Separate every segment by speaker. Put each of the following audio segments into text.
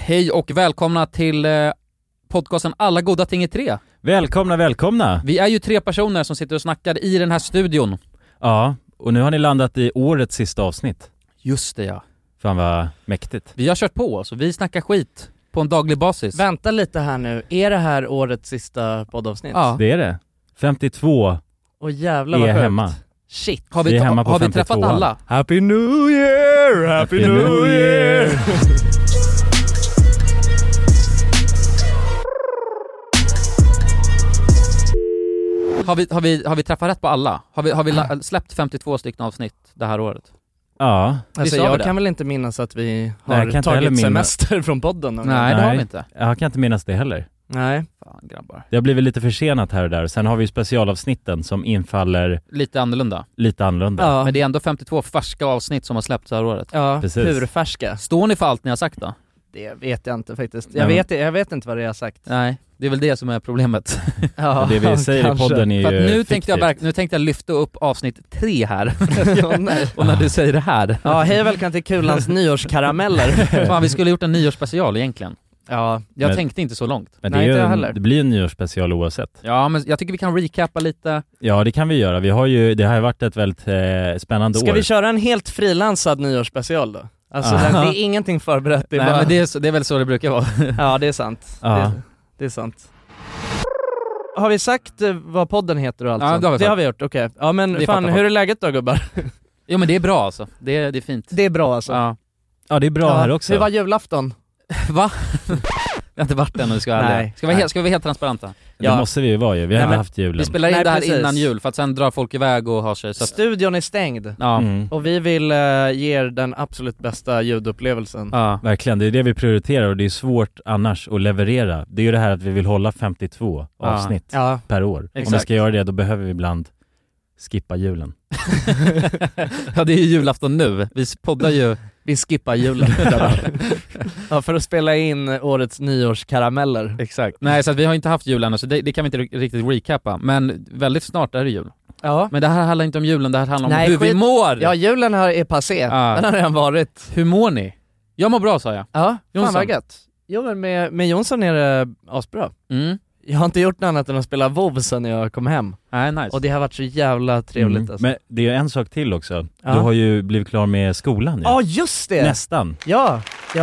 Speaker 1: Hej och välkomna till podcasten Alla goda ting är tre.
Speaker 2: Välkomna.
Speaker 1: Vi är ju 3 personer som sitter och snackar i den här studion.
Speaker 2: Ja, och nu har ni landat i årets sista avsnitt.
Speaker 1: Just det, ja.
Speaker 2: Fan vad mäktigt.
Speaker 1: Vi har kört på oss och vi snackar skit på en daglig basis.
Speaker 3: Vänta lite här nu, är det här årets sista poddavsnitt?
Speaker 1: Ja.
Speaker 2: Det är det. 52
Speaker 3: Och jävlar vad
Speaker 2: är
Speaker 3: sjukt.
Speaker 2: hemma.
Speaker 3: Shit.
Speaker 1: Har
Speaker 2: Vi är hemma på
Speaker 1: vi
Speaker 2: 52.
Speaker 1: träffat alla?
Speaker 3: Happy New Year! Happy New Year!
Speaker 1: Har vi träffat rätt på alla? Har vi släppt 52 stycken avsnitt det här året?
Speaker 2: Ja.
Speaker 3: Alltså
Speaker 1: sa vi
Speaker 3: jag
Speaker 1: det?
Speaker 3: kan väl inte minnas att vi
Speaker 2: Nej, jag kan
Speaker 3: har
Speaker 2: inte heller
Speaker 3: tagit
Speaker 2: minnas.
Speaker 3: semester från podden. eller?
Speaker 1: Nej, det har vi inte.
Speaker 2: Jag kan inte minnas det heller.
Speaker 3: Nej.
Speaker 1: Fan, grabbar.
Speaker 2: Det har blivit lite försenat här och där. Sen har vi specialavsnitten som infaller
Speaker 1: Lite annorlunda.
Speaker 2: lite annorlunda.
Speaker 3: Ja,
Speaker 1: Men det är ändå 52 färska avsnitt som har släppts det här året.
Speaker 3: ja,
Speaker 2: Precis.
Speaker 3: purfärska.
Speaker 1: Står ni för allt ni har sagt då?
Speaker 3: Det vet jag inte faktiskt.
Speaker 2: Nej,
Speaker 3: Jag vet inte vad det jag har sagt.
Speaker 1: Nej, det är väl det som är problemet.
Speaker 2: Och det vi säger
Speaker 3: kanske.
Speaker 2: i podden är
Speaker 1: För att
Speaker 2: ju
Speaker 1: nu tänkte jag lyfta upp avsnitt 3 här.
Speaker 3: Ja, nej.
Speaker 1: Och när du säger det här.
Speaker 3: Ja, hej och välkommen till Kulans nyårskarameller.
Speaker 1: Fan, vi skulle ha gjort en nyårsspecial egentligen.
Speaker 3: Ja,
Speaker 1: Jag
Speaker 2: Men-
Speaker 1: tänkte inte så långt.
Speaker 2: Men
Speaker 3: Nej,
Speaker 2: det, är
Speaker 3: inte
Speaker 2: ju
Speaker 3: jag heller.
Speaker 2: det blir en nyårsspecial oavsett.
Speaker 1: Ja, men jag tycker vi kan recappa lite.
Speaker 2: Ja, det kan vi göra. Det har ju varit ett väldigt spännande
Speaker 3: ska
Speaker 2: år.
Speaker 3: vi köra en helt frilansad nyårsspecial då? Alltså
Speaker 2: Ja.
Speaker 3: det är ingenting förberett, det är
Speaker 1: Nej,
Speaker 3: bara...
Speaker 1: men det är väl så det brukar vara.
Speaker 3: Ja, det är sant.
Speaker 2: Ja.
Speaker 3: Det är sant. Har vi sagt vad podden heter och allt
Speaker 1: Ja,
Speaker 3: sånt?
Speaker 1: det har vi sagt.
Speaker 3: har vi gjort, okej. Ja men
Speaker 1: Det
Speaker 3: fan,
Speaker 1: fattar
Speaker 3: hur
Speaker 1: folk.
Speaker 3: är läget då gubbar?
Speaker 1: Jo, men det är bra alltså. Det är fint.
Speaker 3: Det är bra alltså.
Speaker 1: Ja.
Speaker 2: Ja, det är bra här också.
Speaker 3: Hur var julafton?
Speaker 1: Va? Jag har inte varit där nu, ska jag vara
Speaker 3: Nej.
Speaker 1: ärlig. Ska vi vara helt transparenta?
Speaker 2: Det
Speaker 3: Ja.
Speaker 2: måste vi ju vara ju. Vi har
Speaker 3: Nej,
Speaker 2: inte
Speaker 3: men
Speaker 2: haft julen.
Speaker 1: Vi spelar in
Speaker 3: Nej,
Speaker 1: det här
Speaker 3: precis.
Speaker 1: innan jul för att sen drar folk iväg och har sig. Så att,
Speaker 3: Studion är stängd.
Speaker 1: ja.
Speaker 2: Mm.
Speaker 3: Och vi vill ge er den absolut bästa ljudupplevelsen.
Speaker 1: Ja.
Speaker 2: Verkligen, det är det vi prioriterar och det är svårt annars att leverera. Det är ju det här att vi vill hålla 52
Speaker 1: Ja.
Speaker 2: avsnitt
Speaker 3: Ja.
Speaker 2: per år. Om vi
Speaker 1: Exakt.
Speaker 2: ska göra det, då behöver vi ibland skippa julen.
Speaker 1: Ja, det är ju julafton nu. Vi poddar ju.
Speaker 3: Vi skippar julen. Ja, för att spela in årets nyårskarameller.
Speaker 1: Exakt. Nej, så att vi har inte haft julen, så det kan vi inte riktigt recappa. Men väldigt snart är det jul.
Speaker 3: Ja.
Speaker 1: Men det här handlar inte om julen, det här handlar om
Speaker 3: Nej,
Speaker 1: hur vi
Speaker 3: skit.
Speaker 1: mår.
Speaker 3: Ja, julen är passé.
Speaker 1: Ja.
Speaker 3: Den har redan varit.
Speaker 1: Hur mår ni? Jag mår bra, sa jag.
Speaker 3: Ja, fan
Speaker 1: Jonsson.
Speaker 3: vad gött. Jo men med Jonsson är det asbra.
Speaker 1: Mm.
Speaker 3: Jag har inte gjort något annat än att spela WoW sen jag kom hem.
Speaker 1: Nej, nice.
Speaker 3: Och det har varit så jävla trevligt alltså.
Speaker 2: Men det är en sak till också.
Speaker 3: Ja.
Speaker 2: Du har ju blivit klar med skolan ju.
Speaker 3: Ja, just det!
Speaker 2: Nästan.
Speaker 3: Ja.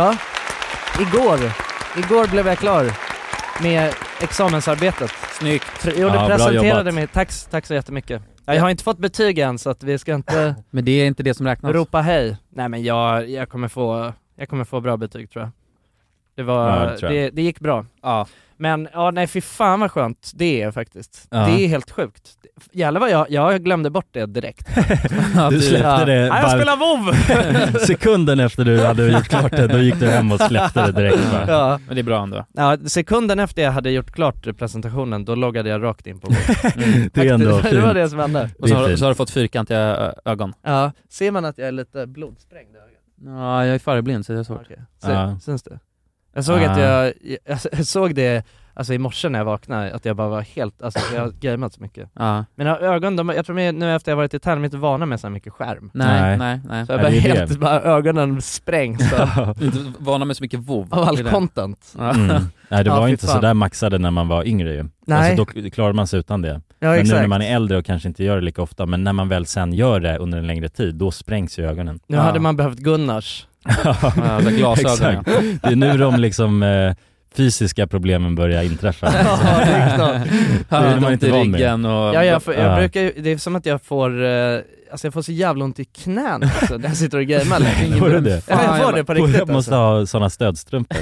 Speaker 3: Igår blev jag klar med examensarbetet.
Speaker 1: Snyggt.
Speaker 3: Jo, det
Speaker 2: bra
Speaker 3: presenterade
Speaker 2: jobbat.
Speaker 3: mig. Tack så jättemycket. Jag har inte fått betyg än så att vi ska inte
Speaker 1: Men det är inte det som räknas.
Speaker 3: ropa hej. Nej men jag kommer få bra betyg tror jag.
Speaker 2: Ja, det tror jag.
Speaker 3: Det gick bra.
Speaker 1: Ja.
Speaker 3: Men ja, nej fy fan vad skönt det är faktiskt.
Speaker 2: Ja.
Speaker 3: Det är helt sjukt. Jävlar vad jag glömde bort det direkt.
Speaker 2: Du släppte det
Speaker 3: Nej, jag
Speaker 2: bara
Speaker 3: spelar WoW!
Speaker 2: sekunden efter du hade gjort klart det. Då gick du hem och släppte det direkt bara.
Speaker 3: Ja.
Speaker 1: Men det är bra ändå.
Speaker 3: Ja, sekunden efter jag hade gjort klart presentationen, då loggade jag rakt in på WoW.
Speaker 2: Det är ändå
Speaker 3: Det var
Speaker 2: fint.
Speaker 3: det som hände.
Speaker 1: Och
Speaker 2: Det är fint.
Speaker 1: så har du fått fyrkantiga ögon.
Speaker 3: Ja, ser man att jag är lite blodsprängd i ögat?
Speaker 1: Ja, jag är färgblind så det är svårt.
Speaker 3: Okej.
Speaker 2: Ja.
Speaker 3: Syns det? Jag såg att jag såg det alltså i morse när jag vaknade, att jag bara var helt, alltså jag har gameat så mycket.
Speaker 1: Ja.
Speaker 3: Mina ögon, jag tror nu efter jag varit i Tärn, de är inte vana med så här mycket skärm.
Speaker 1: Nej.
Speaker 2: Nej.
Speaker 3: Så jag
Speaker 2: Ja,
Speaker 3: bara
Speaker 2: det är
Speaker 3: helt,
Speaker 2: det.
Speaker 3: bara ögonen sprängs av,
Speaker 1: Inte vana med så mycket WoW.
Speaker 3: av all
Speaker 1: Det är det.
Speaker 3: content.
Speaker 1: Ja.
Speaker 2: Mm. Nej, det
Speaker 3: Ja,
Speaker 2: var
Speaker 3: fy
Speaker 2: inte
Speaker 3: fan.
Speaker 2: så där maxade när man var yngre ju.
Speaker 3: Nej.
Speaker 2: Alltså, då klarar man sig utan det.
Speaker 3: Ja,
Speaker 2: Men nu
Speaker 3: exakt.
Speaker 2: när man är äldre och kanske inte gör det lika ofta, men när man väl sen gör det under en längre tid, då sprängs ju ögonen.
Speaker 3: Nu hade man behövt Gunnars.
Speaker 1: Ja, så glasögon.
Speaker 2: Exakt. Det är nu de liksom fysiska problemen börjar inträffa.
Speaker 3: Ja, det är klart.
Speaker 2: Det är
Speaker 1: Ja,
Speaker 2: man inte
Speaker 1: i
Speaker 2: van med.
Speaker 1: ryggen och...
Speaker 3: Ja, jag
Speaker 2: Ja.
Speaker 3: brukar ju, det är som att jag får, alltså jag får så jävla ont i knän också, när jag sitter och gamear.
Speaker 2: Får du det?
Speaker 3: Ja, jag får det på riktigt
Speaker 2: Jag måste
Speaker 3: alltså.
Speaker 2: ha sådana stödstrumpor.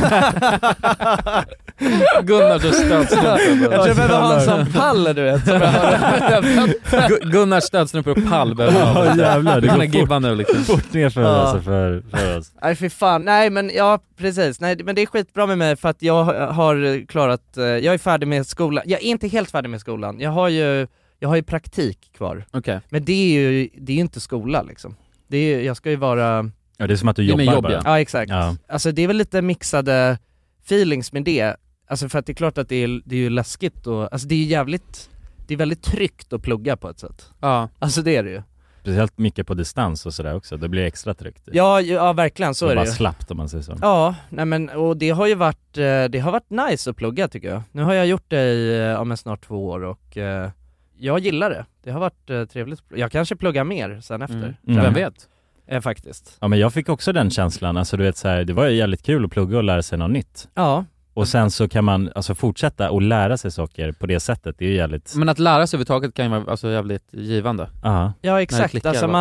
Speaker 1: Gunnars och stödstrumpor.
Speaker 3: Jag behöver ha en sån pall, du vet.
Speaker 1: Gunnars stödstrumpor och pall behöver
Speaker 2: Ja,
Speaker 1: jag.
Speaker 2: jävlar, det
Speaker 1: Du kan
Speaker 2: går
Speaker 1: gibba nu liksom.
Speaker 2: fort ner för,
Speaker 3: Ja.
Speaker 2: alltså, för oss.
Speaker 3: Nej fy fan, nej men ja precis, nej men det är skitbra med mig för att jag har klarat, jag är färdig med skolan, jag är inte helt färdig med skolan, jag har ju praktik kvar,
Speaker 1: Okej.
Speaker 3: men det är ju inte skola liksom, det är, jag ska ju vara,
Speaker 2: Ja, det är som att du
Speaker 1: Det är med
Speaker 2: jobbar
Speaker 1: jobb,
Speaker 2: bara.
Speaker 1: ja.
Speaker 3: ja exakt,
Speaker 2: Ja.
Speaker 3: alltså det är väl lite mixade feelings med det, alltså för att det är klart att det är ju läskigt och, alltså det är väldigt tryggt att plugga på ett sätt,
Speaker 1: Ja.
Speaker 3: alltså det är det ju.
Speaker 2: speciellt mycket på distans och sådär också. Det blir extra tryggt.
Speaker 3: Ja, verkligen, så är det
Speaker 2: bara
Speaker 3: ju.
Speaker 2: slappt om man säger så.
Speaker 3: Ja, nej men, och det har ju varit nice att plugga tycker jag. Nu har jag gjort det i snart 2 år och jag gillar det. Det har varit trevligt. Jag kanske pluggar mer sen efter.
Speaker 1: Vem vet?
Speaker 3: Faktiskt.
Speaker 2: Ja, men jag fick också den känslan. Alltså du vet så här, det var ju jävligt kul att plugga och lära sig något nytt.
Speaker 3: Ja.
Speaker 2: Och sen så kan man alltså fortsätta och lära sig saker på det sättet. Det är ju jävligt...
Speaker 1: Men att lära sig överhuvudtaget kan ju vara alltså jävligt givande.
Speaker 2: Aha.
Speaker 3: Ja, exakt.
Speaker 1: klickar,
Speaker 3: Alltså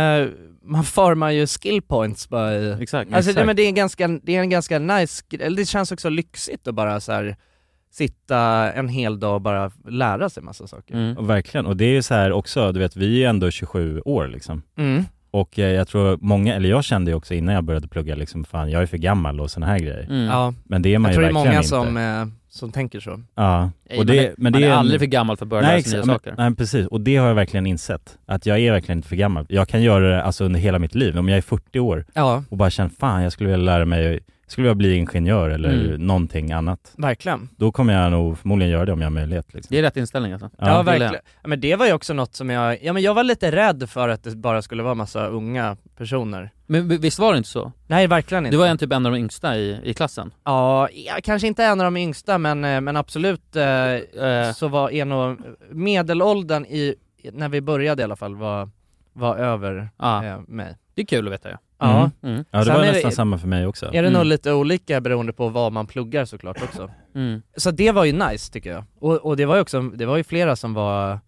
Speaker 3: man formar ju skill points bara i...
Speaker 1: Exakt.
Speaker 3: Alltså det, men det är en ganska nice, eller det känns också lyxigt att bara så här sitta en hel dag och bara lära sig massa saker.
Speaker 2: Och verkligen. Och det är ju så här också, du vet, vi är ju ändå 27 år liksom. Och jag tror många, eller jag kände ju också innan jag började plugga liksom, fan jag är för gammal och såna här grejer.
Speaker 3: Ja.
Speaker 2: Men det är man
Speaker 3: jag
Speaker 2: ju
Speaker 3: tror det är
Speaker 2: verkligen
Speaker 3: många som tänker så.
Speaker 2: Ja.
Speaker 1: Och det, men det är aldrig för gammal för att börja lära sig nya saker.
Speaker 2: Nej, precis. Och det har jag verkligen insett. Att jag är verkligen inte för gammal. Jag kan göra det alltså under hela mitt liv. Om jag är 40 år och bara känner, fan jag skulle vilja lära mig, skulle jag bli ingenjör eller någonting annat.
Speaker 3: Verkligen.
Speaker 2: Då kommer jag nog förmodligen göra det om jag har möjlighet. Liksom.
Speaker 1: Det är rätt inställning alltså.
Speaker 3: Ja, verkligen. Ja, men det var ju också något som jag var lite rädd för att det bara skulle vara massa unga personer.
Speaker 1: Men visst var det inte så?
Speaker 3: Nej, verkligen inte.
Speaker 1: Du var typ en av de yngsta i klassen.
Speaker 3: Ja, kanske inte en av de yngsta, men absolut så var nog medelåldern när vi började i alla fall var över mig.
Speaker 1: Det är kul att veta.
Speaker 3: Ja,
Speaker 2: ja det var nästan samma för mig också.
Speaker 3: Är det nog lite olika beroende på vad man pluggar såklart också. Så det var ju nice tycker jag. Och det var ju flera som var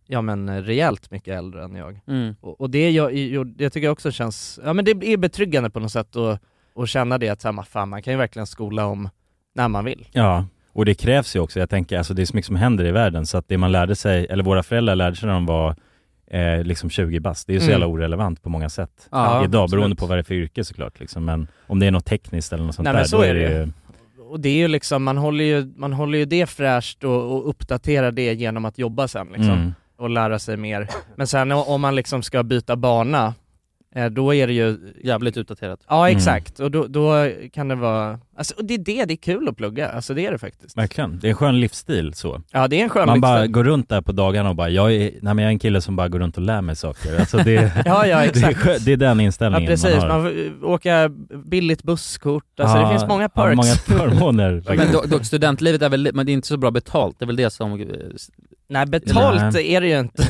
Speaker 3: rejält mycket äldre än jag. Och det jag tycker också känns, men det är betryggande på något sätt att känna det att fan, man kan ju verkligen skola om när man vill.
Speaker 2: Ja, och det krävs ju också. Jag tänker, alltså det är så mycket som händer i världen så att det man lärde sig, eller våra föräldrar lärde sig när de var liksom 20 bast. Det är ju så jävla orelevant på många sätt idag, beroende på vad det är för yrke såklart liksom. Men om det är något tekniskt eller något sånt där,
Speaker 3: så
Speaker 2: då är det ju...
Speaker 3: Och det är ju liksom, man håller ju det fräscht och uppdaterar det genom att jobba sen liksom. Och lära sig mer. Men sen om man liksom ska byta bana, då är det ju
Speaker 1: jävligt utdaterat.
Speaker 3: Ja, exakt. Och då kan det vara, alltså det är kul att plugga. Alltså det är det faktiskt.
Speaker 2: Verkligen. Det är en skön livsstil så.
Speaker 3: Ja, det är en skön
Speaker 2: livsstil. Man
Speaker 3: livsstil.
Speaker 2: bara går runt där på dagarna och bara jag är en kille som bara går runt och lär mig saker. Alltså det
Speaker 3: ja, exakt.
Speaker 2: Det är den inställningen
Speaker 3: precis.
Speaker 2: man har.
Speaker 3: Man åker billigt busskort. Alltså det finns många perks.
Speaker 2: Många förmåner.
Speaker 1: Men dock studentlivet är väl, men det är inte så bra betalt. Det är väl det som...
Speaker 3: Nej, betalt är det ju inte.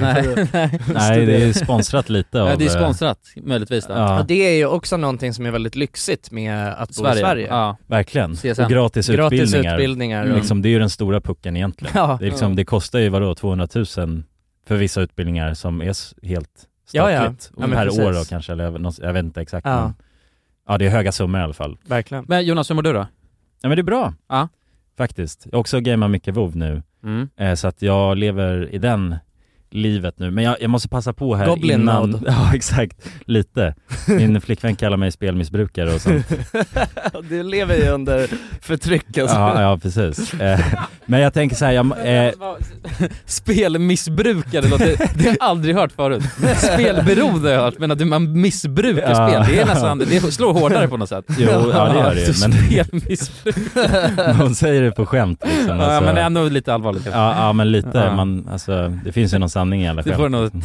Speaker 2: Nej, det är sponsrat lite av...
Speaker 1: Ja, det är sponsrat, möjligtvis.
Speaker 3: Ja. Och det är ju också någonting som är väldigt lyxigt med att bo i Sverige.
Speaker 2: Ja. Verkligen.
Speaker 1: CSN.
Speaker 2: Och gratis utbildningar. Liksom, det är ju den stora pucken egentligen.
Speaker 3: Ja.
Speaker 2: Det, är liksom, det kostar ju 200 000 för vissa utbildningar som är helt statligt.
Speaker 3: Ja,
Speaker 2: per
Speaker 3: precis.
Speaker 2: år då kanske, eller jag vet inte exakt.
Speaker 3: Ja.
Speaker 2: Men, ja, det är höga summor i alla fall.
Speaker 3: Verkligen.
Speaker 1: Men Jonas, hur mår du då?
Speaker 2: Ja, men det är bra.
Speaker 1: Ja.
Speaker 2: Faktiskt. Jag har också gameat mycket WoW nu. Så att jag lever i den livet nu. Men jag måste passa på här
Speaker 3: Goblin
Speaker 2: innan...
Speaker 3: mode.
Speaker 2: Ja, exakt. Lite. Min flickvän kallar mig spelmissbrukare och sånt.
Speaker 3: Du lever ju under förtryck alltså.
Speaker 2: Ja, precis. Men jag tänker så här...
Speaker 1: Spelmissbrukare, det har jag aldrig hört förut. Spelberoende har jag hört, men att man missbrukar spel, det är nästan, det slår hårdare på något sätt.
Speaker 2: Jo, ja det gör det. Men
Speaker 1: spelmissbrukare.
Speaker 2: Hon säger det på skämt liksom.
Speaker 1: Ja, men det är ändå lite allvarligt.
Speaker 2: Ja, men lite. Alltså, det finns ju någon sanning i alla skämt.
Speaker 1: Det får nog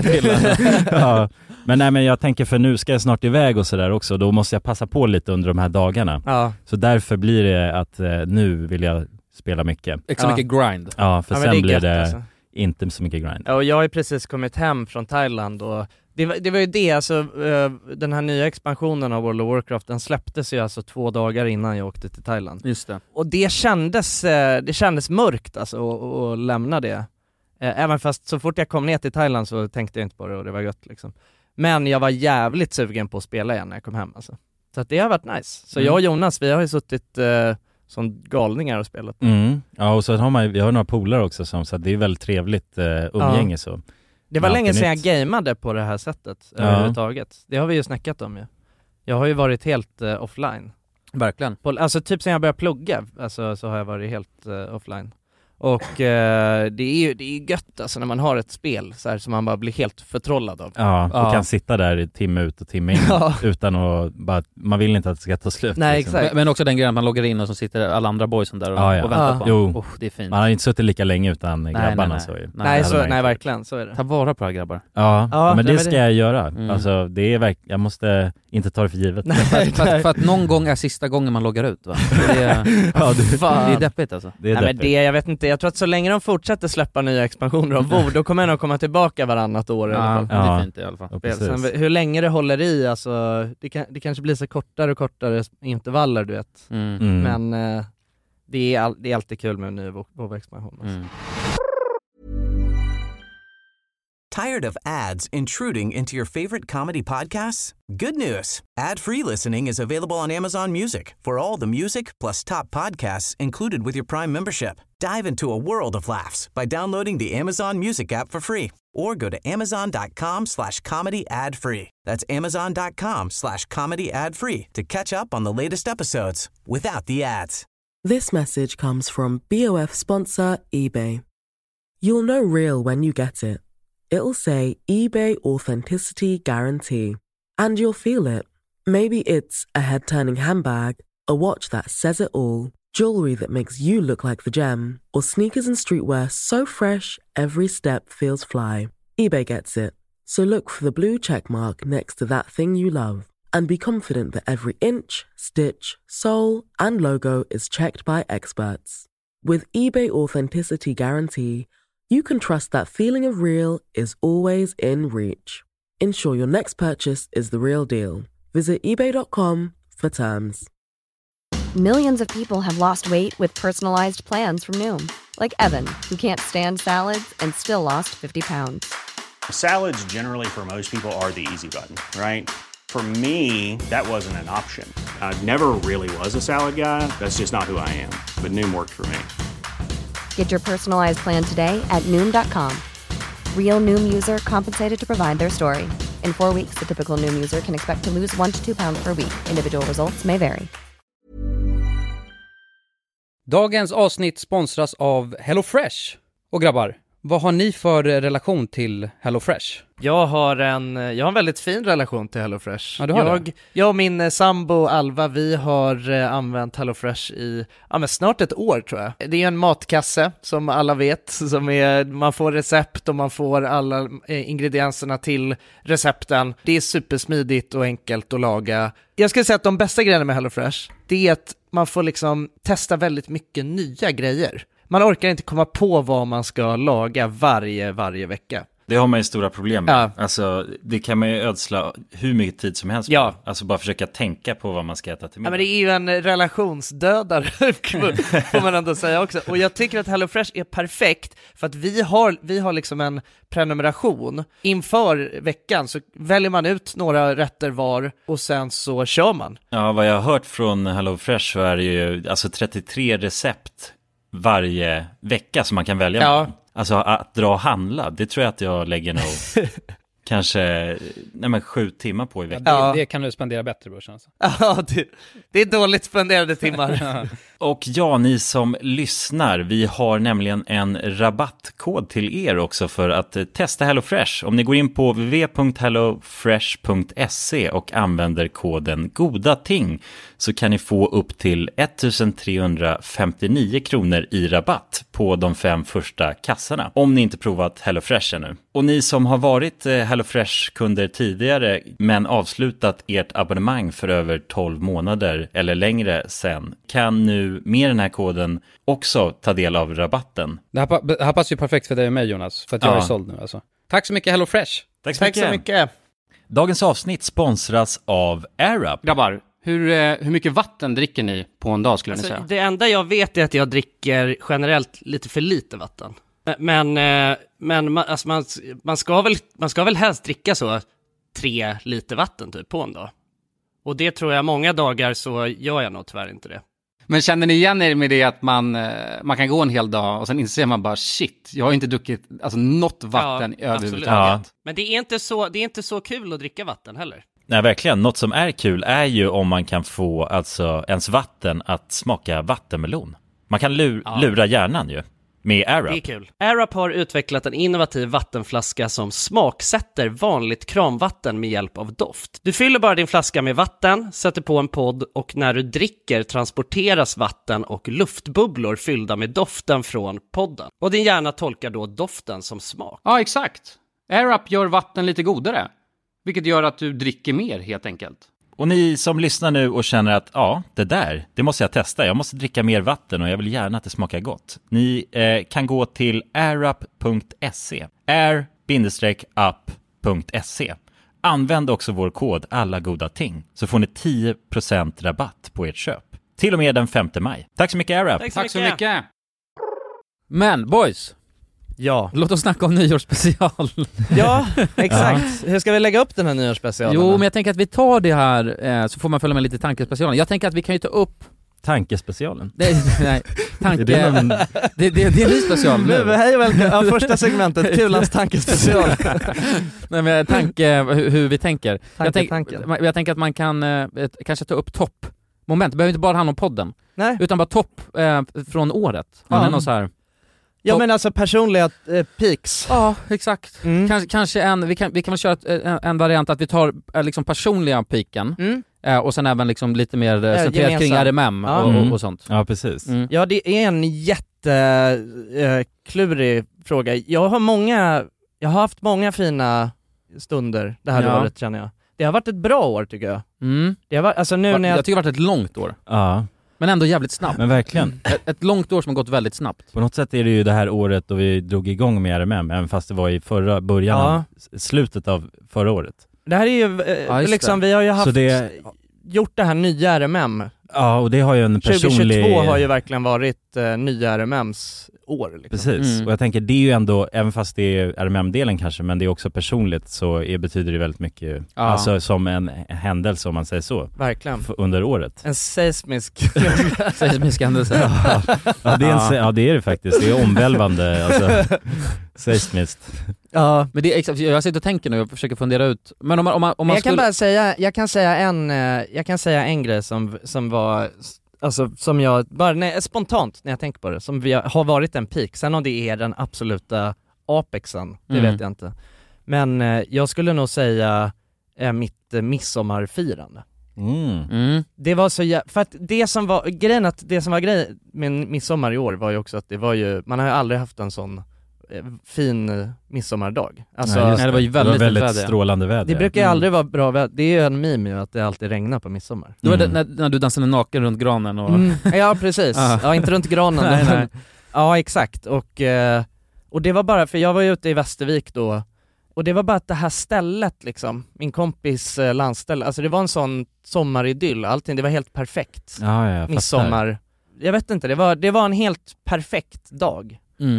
Speaker 2: ja. Men nej, men jag tänker för nu ska jag snart iväg och sådär också. Då måste jag passa på lite under de här dagarna.
Speaker 3: Ja.
Speaker 2: Så därför blir det att nu vill jag spela mycket.
Speaker 1: Extra mycket grind.
Speaker 2: Ja, för sen
Speaker 3: det
Speaker 2: blir
Speaker 3: gött,
Speaker 2: det
Speaker 3: alltså.
Speaker 2: inte så mycket grind.
Speaker 3: Ja, och jag har ju precis kommit hem från Thailand och det var ju det, alltså den här nya expansionen av World of Warcraft, den släpptes ju alltså 2 dagar innan jag åkte till Thailand.
Speaker 1: Just det.
Speaker 3: Och det kändes mörkt alltså att lämna det. Även fast så fort jag kom ner till Thailand så tänkte jag inte på det och det var gött liksom. Men jag var jävligt sugen på att spela igen när jag kom hem alltså. Så att det har varit nice. Så jag och Jonas, vi har ju suttit som galningar och spelat.
Speaker 2: Ja, och så har vi har några polare också så att det är väldigt trevligt umgänge så.
Speaker 3: Det var länge sedan jag gameade på det här sättet överhuvudtaget. Det har vi ju snackat om ju. Jag har ju varit helt offline.
Speaker 1: Verkligen.
Speaker 3: Alltså typ sen jag började plugga alltså, så har jag varit helt offline. Och det är ju gött alltså när man har ett spel så här, som man bara blir helt förtrollad av.
Speaker 2: Ja, och kan sitta där timme ut och timme in utan att bara, man vill inte att det ska ta slut.
Speaker 3: Nej,
Speaker 2: liksom.
Speaker 3: exakt.
Speaker 1: Men också den grejen att man loggar in och så sitter alla andra boysen där och väntar på
Speaker 2: jo.
Speaker 1: det är fint.
Speaker 2: Man har inte suttit lika länge utan grabbarna.
Speaker 3: Nej, verkligen, så är det.
Speaker 1: Ta vara på det här, grabbar.
Speaker 2: Ja, men det ska jag göra. Alltså, det är jag måste inte ta det för givet.
Speaker 1: För att någon gång är sista gången man loggar ut, va? Det är deppigt alltså.
Speaker 3: Men jag vet inte, jag tror att så länge de fortsätter släppa nya expansioner av WoW, då kommer jag nog komma tillbaka varannat år i alla fall.
Speaker 1: Det är fint i alla fall.
Speaker 3: Sen, hur länge det håller i, alltså, det kanske blir så kortare och kortare intervaller, du vet. Men det är alltid kul med en ny WoW-expansion. Alltså.
Speaker 4: Tired of ads intruding into your favorite comedy podcasts? Good news. Ad-free listening is available on Amazon Music for all the music plus top podcasts included with your Prime membership. Dive into a world of laughs by downloading the Amazon Music app for free or go to amazon.com/comedy ad-free. That's amazon.com/comedy ad-free to catch up on the latest episodes without the ads.
Speaker 5: This message comes from BOF sponsor eBay. You'll know real when you get it. It'll say eBay Authenticity Guarantee. And you'll feel it. Maybe it's a head-turning handbag, a watch that says it all, jewelry that makes you look like the gem, or sneakers and streetwear so fresh every step feels fly. eBay gets it. So look for the blue check mark next to that thing you love. And be confident that every inch, stitch, sole, and logo is checked by experts. With eBay Authenticity Guarantee, you can trust that feeling of real is always in reach. Ensure your next purchase is the real deal. Visit ebay.com for terms.
Speaker 6: Millions of people have lost weight with personalized plans from Noom. Like Evan, who can't stand salads and still lost 50 pounds.
Speaker 7: Salads generally for most people are the easy button, right? For me, that wasn't an option. I never really was a salad guy. That's just not who I am. But Noom worked for me.
Speaker 6: Get your personalized plan today at Noom.com. Real Noom user compensated to provide their story. In 4 weeks, the typical Noom user can expect to lose 1 to 2 pounds per week. Individual results may vary.
Speaker 1: Dagens avsnitt sponsras av HelloFresh. Och grabbar, vad har ni för relation till HelloFresh?
Speaker 3: Jag har en väldigt fin relation till HelloFresh.
Speaker 1: Ja, du har det?
Speaker 3: Jag och min sambo Alva, vi har använt HelloFresh i snart ett år tror jag. Det är en matkasse som alla vet, man får recept och man får alla ingredienserna till recepten. Det är supersmidigt och enkelt att laga. Jag skulle säga att de bästa grejerna med HelloFresh, det är att man får liksom testa väldigt mycket nya grejer. Man orkar inte komma på vad man ska laga varje vecka.
Speaker 2: Det har man ju stora problem med.
Speaker 3: Ja.
Speaker 2: Alltså, det kan man ju ödsla hur mycket tid som helst på.
Speaker 3: Ja.
Speaker 2: Alltså bara försöka tänka på vad man ska äta till middag.
Speaker 3: Ja, men det är ju en relationsdödare får man ändå säga också. Och jag tycker att HelloFresh är perfekt för att vi har liksom en prenumeration. Inför veckan så väljer man ut några rätter var och sen så kör man.
Speaker 2: Ja, vad jag har hört från HelloFresh så är det ju alltså 33 recept varje vecka som man kan välja.
Speaker 3: Ja.
Speaker 2: Alltså att dra och handla, det tror jag att jag lägger nog kanske 7 timmar på i veckan.
Speaker 1: Ja, det kan du spendera bättre, brorsan. Alltså.
Speaker 3: Ja, det är dåligt spenderade timmar.
Speaker 2: Och ja, ni som lyssnar, vi har nämligen en rabattkod till er också för att testa HelloFresh. Om ni går in på www.hellofresh.se och använder koden GODATING så kan ni få upp till 1359 kronor i rabatt på de 5 första kassarna. Om ni inte provat HelloFresh ännu. Och ni som har varit HelloFresh-kunder tidigare men avslutat ert abonnemang för över 12 månader eller längre sen kan nu med den här koden också ta del av rabatten.
Speaker 1: Det här passar ju perfekt för dig och mig, Jonas, för att jag är såld nu alltså. Tack så mycket HelloFresh.
Speaker 2: Tack så mycket. Dagens avsnitt sponsras av AirUp.
Speaker 8: Grabbar, hur mycket vatten dricker ni på en dag skulle ni säga?
Speaker 3: Det enda jag vet är att jag dricker generellt lite för lite vatten. Men man ska väl helst dricka så 3 liter vatten typ på en dag. Och det tror jag många dagar så gör jag nog tyvärr inte det.
Speaker 8: Men känner ni igen er med det att man kan gå en hel dag och sen inser man bara shit, jag har inte druckit något vatten överhuvudtaget. Ja.
Speaker 3: Men det är inte så kul att dricka vatten heller.
Speaker 2: Nej, verkligen. Något som är kul är ju om man kan få ens vatten att smaka vattenmelon. Man kan lura hjärnan ju. med AirUp.
Speaker 9: Det är kul. AirUp har utvecklat en innovativ vattenflaska som smaksätter vanligt kranvatten med hjälp av doft. Du fyller bara din flaska med vatten, sätter på en podd och när du dricker transporteras vatten och luftbubblor fyllda med doften från podden. Och din hjärna tolkar då doften som smak.
Speaker 8: Ja, exakt. AirUp gör vatten lite godare, vilket gör att du dricker mer helt enkelt.
Speaker 2: Och ni som lyssnar nu och känner att det måste jag testa. Jag måste dricka mer vatten och jag vill gärna att det smakar gott. Ni kan gå till airup.se. air-up.se. Använd också vår kod alla goda ting så får ni 10% rabatt på ert köp. Till och med den 5 maj. Tack så mycket AirUp.
Speaker 8: Tack så mycket.
Speaker 1: Men boys,
Speaker 3: Ja.
Speaker 1: låt oss snacka om nyårsspecial.
Speaker 3: Ja, exakt. Hur ska vi lägga upp den här nyårsspecialen?
Speaker 1: Jo, men jag tänker att vi tar det här så får man följa med lite tankespecialen. Jag tänker att vi kan ju ta upp
Speaker 2: Tankespecialen.
Speaker 1: nej, det är en ny special nu.
Speaker 3: Hej och välkommen. Ja, första segmentet, Kulans tankespecial.
Speaker 1: Nej, men hur vi tänker.
Speaker 3: Tanken.
Speaker 1: Jag tänker att man kan kanske ta upp toppmoment. Det behöver inte bara handla om podden.
Speaker 3: Nej.
Speaker 1: Utan bara topp från året. Har ni någon så här?
Speaker 3: Ja, men alltså personliga peaks.
Speaker 1: Ja, exakt. Kanske vi kan väl köra en variant att vi tar liksom personliga piken och sen även liksom lite mer centrerat kring RMM och sånt.
Speaker 2: Ja, precis.
Speaker 3: Ja, det är en jätteklurig fråga. Jag har haft många fina stunder det här året, känner jag. Det har varit ett bra år, tycker jag. Det har varit, alltså nu när
Speaker 1: jag tycker det har varit ett långt år.
Speaker 2: Ja.
Speaker 1: Men ändå jävligt snabbt.
Speaker 2: Men verkligen.
Speaker 1: Ett långt år som har gått väldigt snabbt.
Speaker 2: På något sätt är det ju det här året då vi drog igång med RMM, även fast det var i slutet av förra året.
Speaker 3: Det här är ju liksom, vi har ju gjort det här nya RMM.
Speaker 2: Ja, och det har ju en personlig...
Speaker 3: 2022 har ju verkligen varit nya RMMs år. Liksom.
Speaker 2: Precis, och jag tänker det är ju ändå, även fast det är RMM-delen kanske, men det är också personligt, så betyder det väldigt mycket, alltså som en händelse om man säger så.
Speaker 3: Verkligen.
Speaker 2: Under året.
Speaker 3: En seismisk
Speaker 1: händelse.
Speaker 2: Ja, det är det faktiskt. Det är omvälvande, alltså seismiskt.
Speaker 3: Ja,
Speaker 1: men det är exakt, jag sitter och tänker nu och försöker fundera ut. Men om man
Speaker 3: jag kan bara säga, jag kan säga en grej som var, alltså som jag bara spontant när jag tänker på det, som har varit en peak. Sen om det är den absoluta apexen, det vet jag inte. Men jag skulle nog säga mitt midsommarfirande. Det var så för att det som var grejen med midsommar i år var ju också att det var ju, man har ju aldrig haft en sån fin midsommardag. Alltså,
Speaker 1: nej, det var ju väldigt
Speaker 2: strålande väder.
Speaker 3: Det brukar ju aldrig vara bra väder. Det är ju en meme ju att det alltid regnar på midsommar.
Speaker 1: Då är det när du dansade naken runt granen och...
Speaker 3: Ja, precis. Ja, inte runt granen.
Speaker 1: Nej.
Speaker 3: Ja, exakt. Och det var bara, för jag var ute i Västervik då, och det var bara att det här stället liksom, min kompis landställe, alltså det var en sån sommaridyll, allting, det var helt perfekt.
Speaker 2: Ja,
Speaker 3: midsommar. Jag vet inte, det var en helt perfekt dag.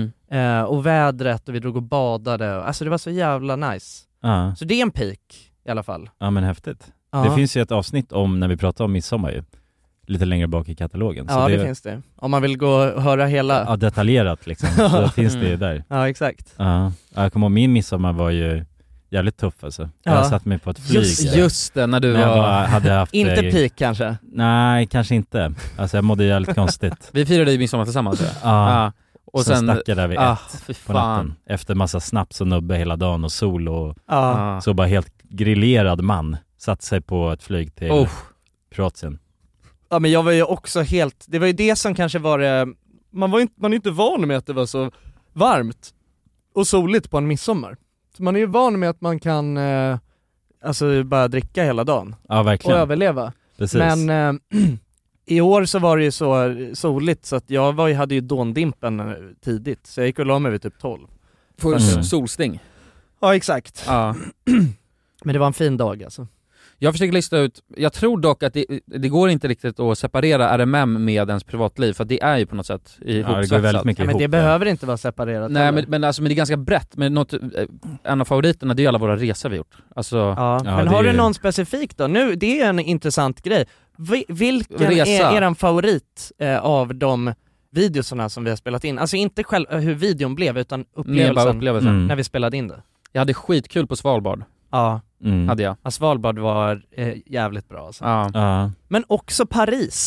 Speaker 3: Och vädret, och vi drog och badade, alltså det var så jävla nice. Så det är en peak i alla fall.
Speaker 2: Ja, men häftigt. Det finns ju ett avsnitt om när vi pratar om midsommar ju, lite längre bak i katalogen.
Speaker 3: Ja, så det finns det. Om man vill gå och höra hela.
Speaker 2: Ja, detaljerat liksom. Så finns det ju där.
Speaker 3: Ja, exakt.
Speaker 2: Ja, jag kommer ihåg, min midsommar var ju jävligt tuff alltså. Jag satt mig på ett flyg.
Speaker 1: Just det, när du
Speaker 2: hade haft...
Speaker 3: Inte peak kanske?
Speaker 2: Nej, kanske inte. Alltså jag mådde jävligt konstigt.
Speaker 1: Vi firade ju midsommar tillsammans.
Speaker 2: Ja. Och sen stack jag där vid 1 på natten. Efter massa snaps och nubbe hela dagen och sol och så bara helt grillerad man satt sig på ett flyg till Kroatien.
Speaker 3: Ja, men jag var ju också helt, det var ju det som kanske var det, man är inte van med att det var så varmt och soligt på en midsommar. Så man är ju van med att man kan alltså bara dricka hela dagen.
Speaker 2: Ja, verkligen.
Speaker 3: Och överleva.
Speaker 2: Precis.
Speaker 3: Men i år så var det ju så soligt så att jag hade ju dåndimpen tidigt, så jag gick och la mig vid typ 12.
Speaker 1: Solsting.
Speaker 3: Ja, exakt.
Speaker 1: Ja.
Speaker 3: Men det var en fin dag alltså.
Speaker 1: Jag försöker lista ut, jag tror dock att det går inte riktigt att separera RMM med ens privatliv, för det är ju på något sätt ihopsvetsat.
Speaker 2: Det går väldigt mycket
Speaker 3: men det behöver inte vara separerat.
Speaker 1: Nej, men det är ganska brett. Men en av favoriterna, det är alla våra resor vi gjort. Alltså,
Speaker 3: men har du någon specifik då? Nu, det är en intressant grej. Vilken är eran favorit av de videorna som vi har spelat in? Alltså inte själv hur videon blev, utan upplevelsen när vi spelade in det.
Speaker 1: Jag hade skitkul på Svalbard.
Speaker 3: Ja.
Speaker 1: Hade jag.
Speaker 3: Svalbard var jävligt bra alltså.
Speaker 1: Ja.
Speaker 3: Men också Paris.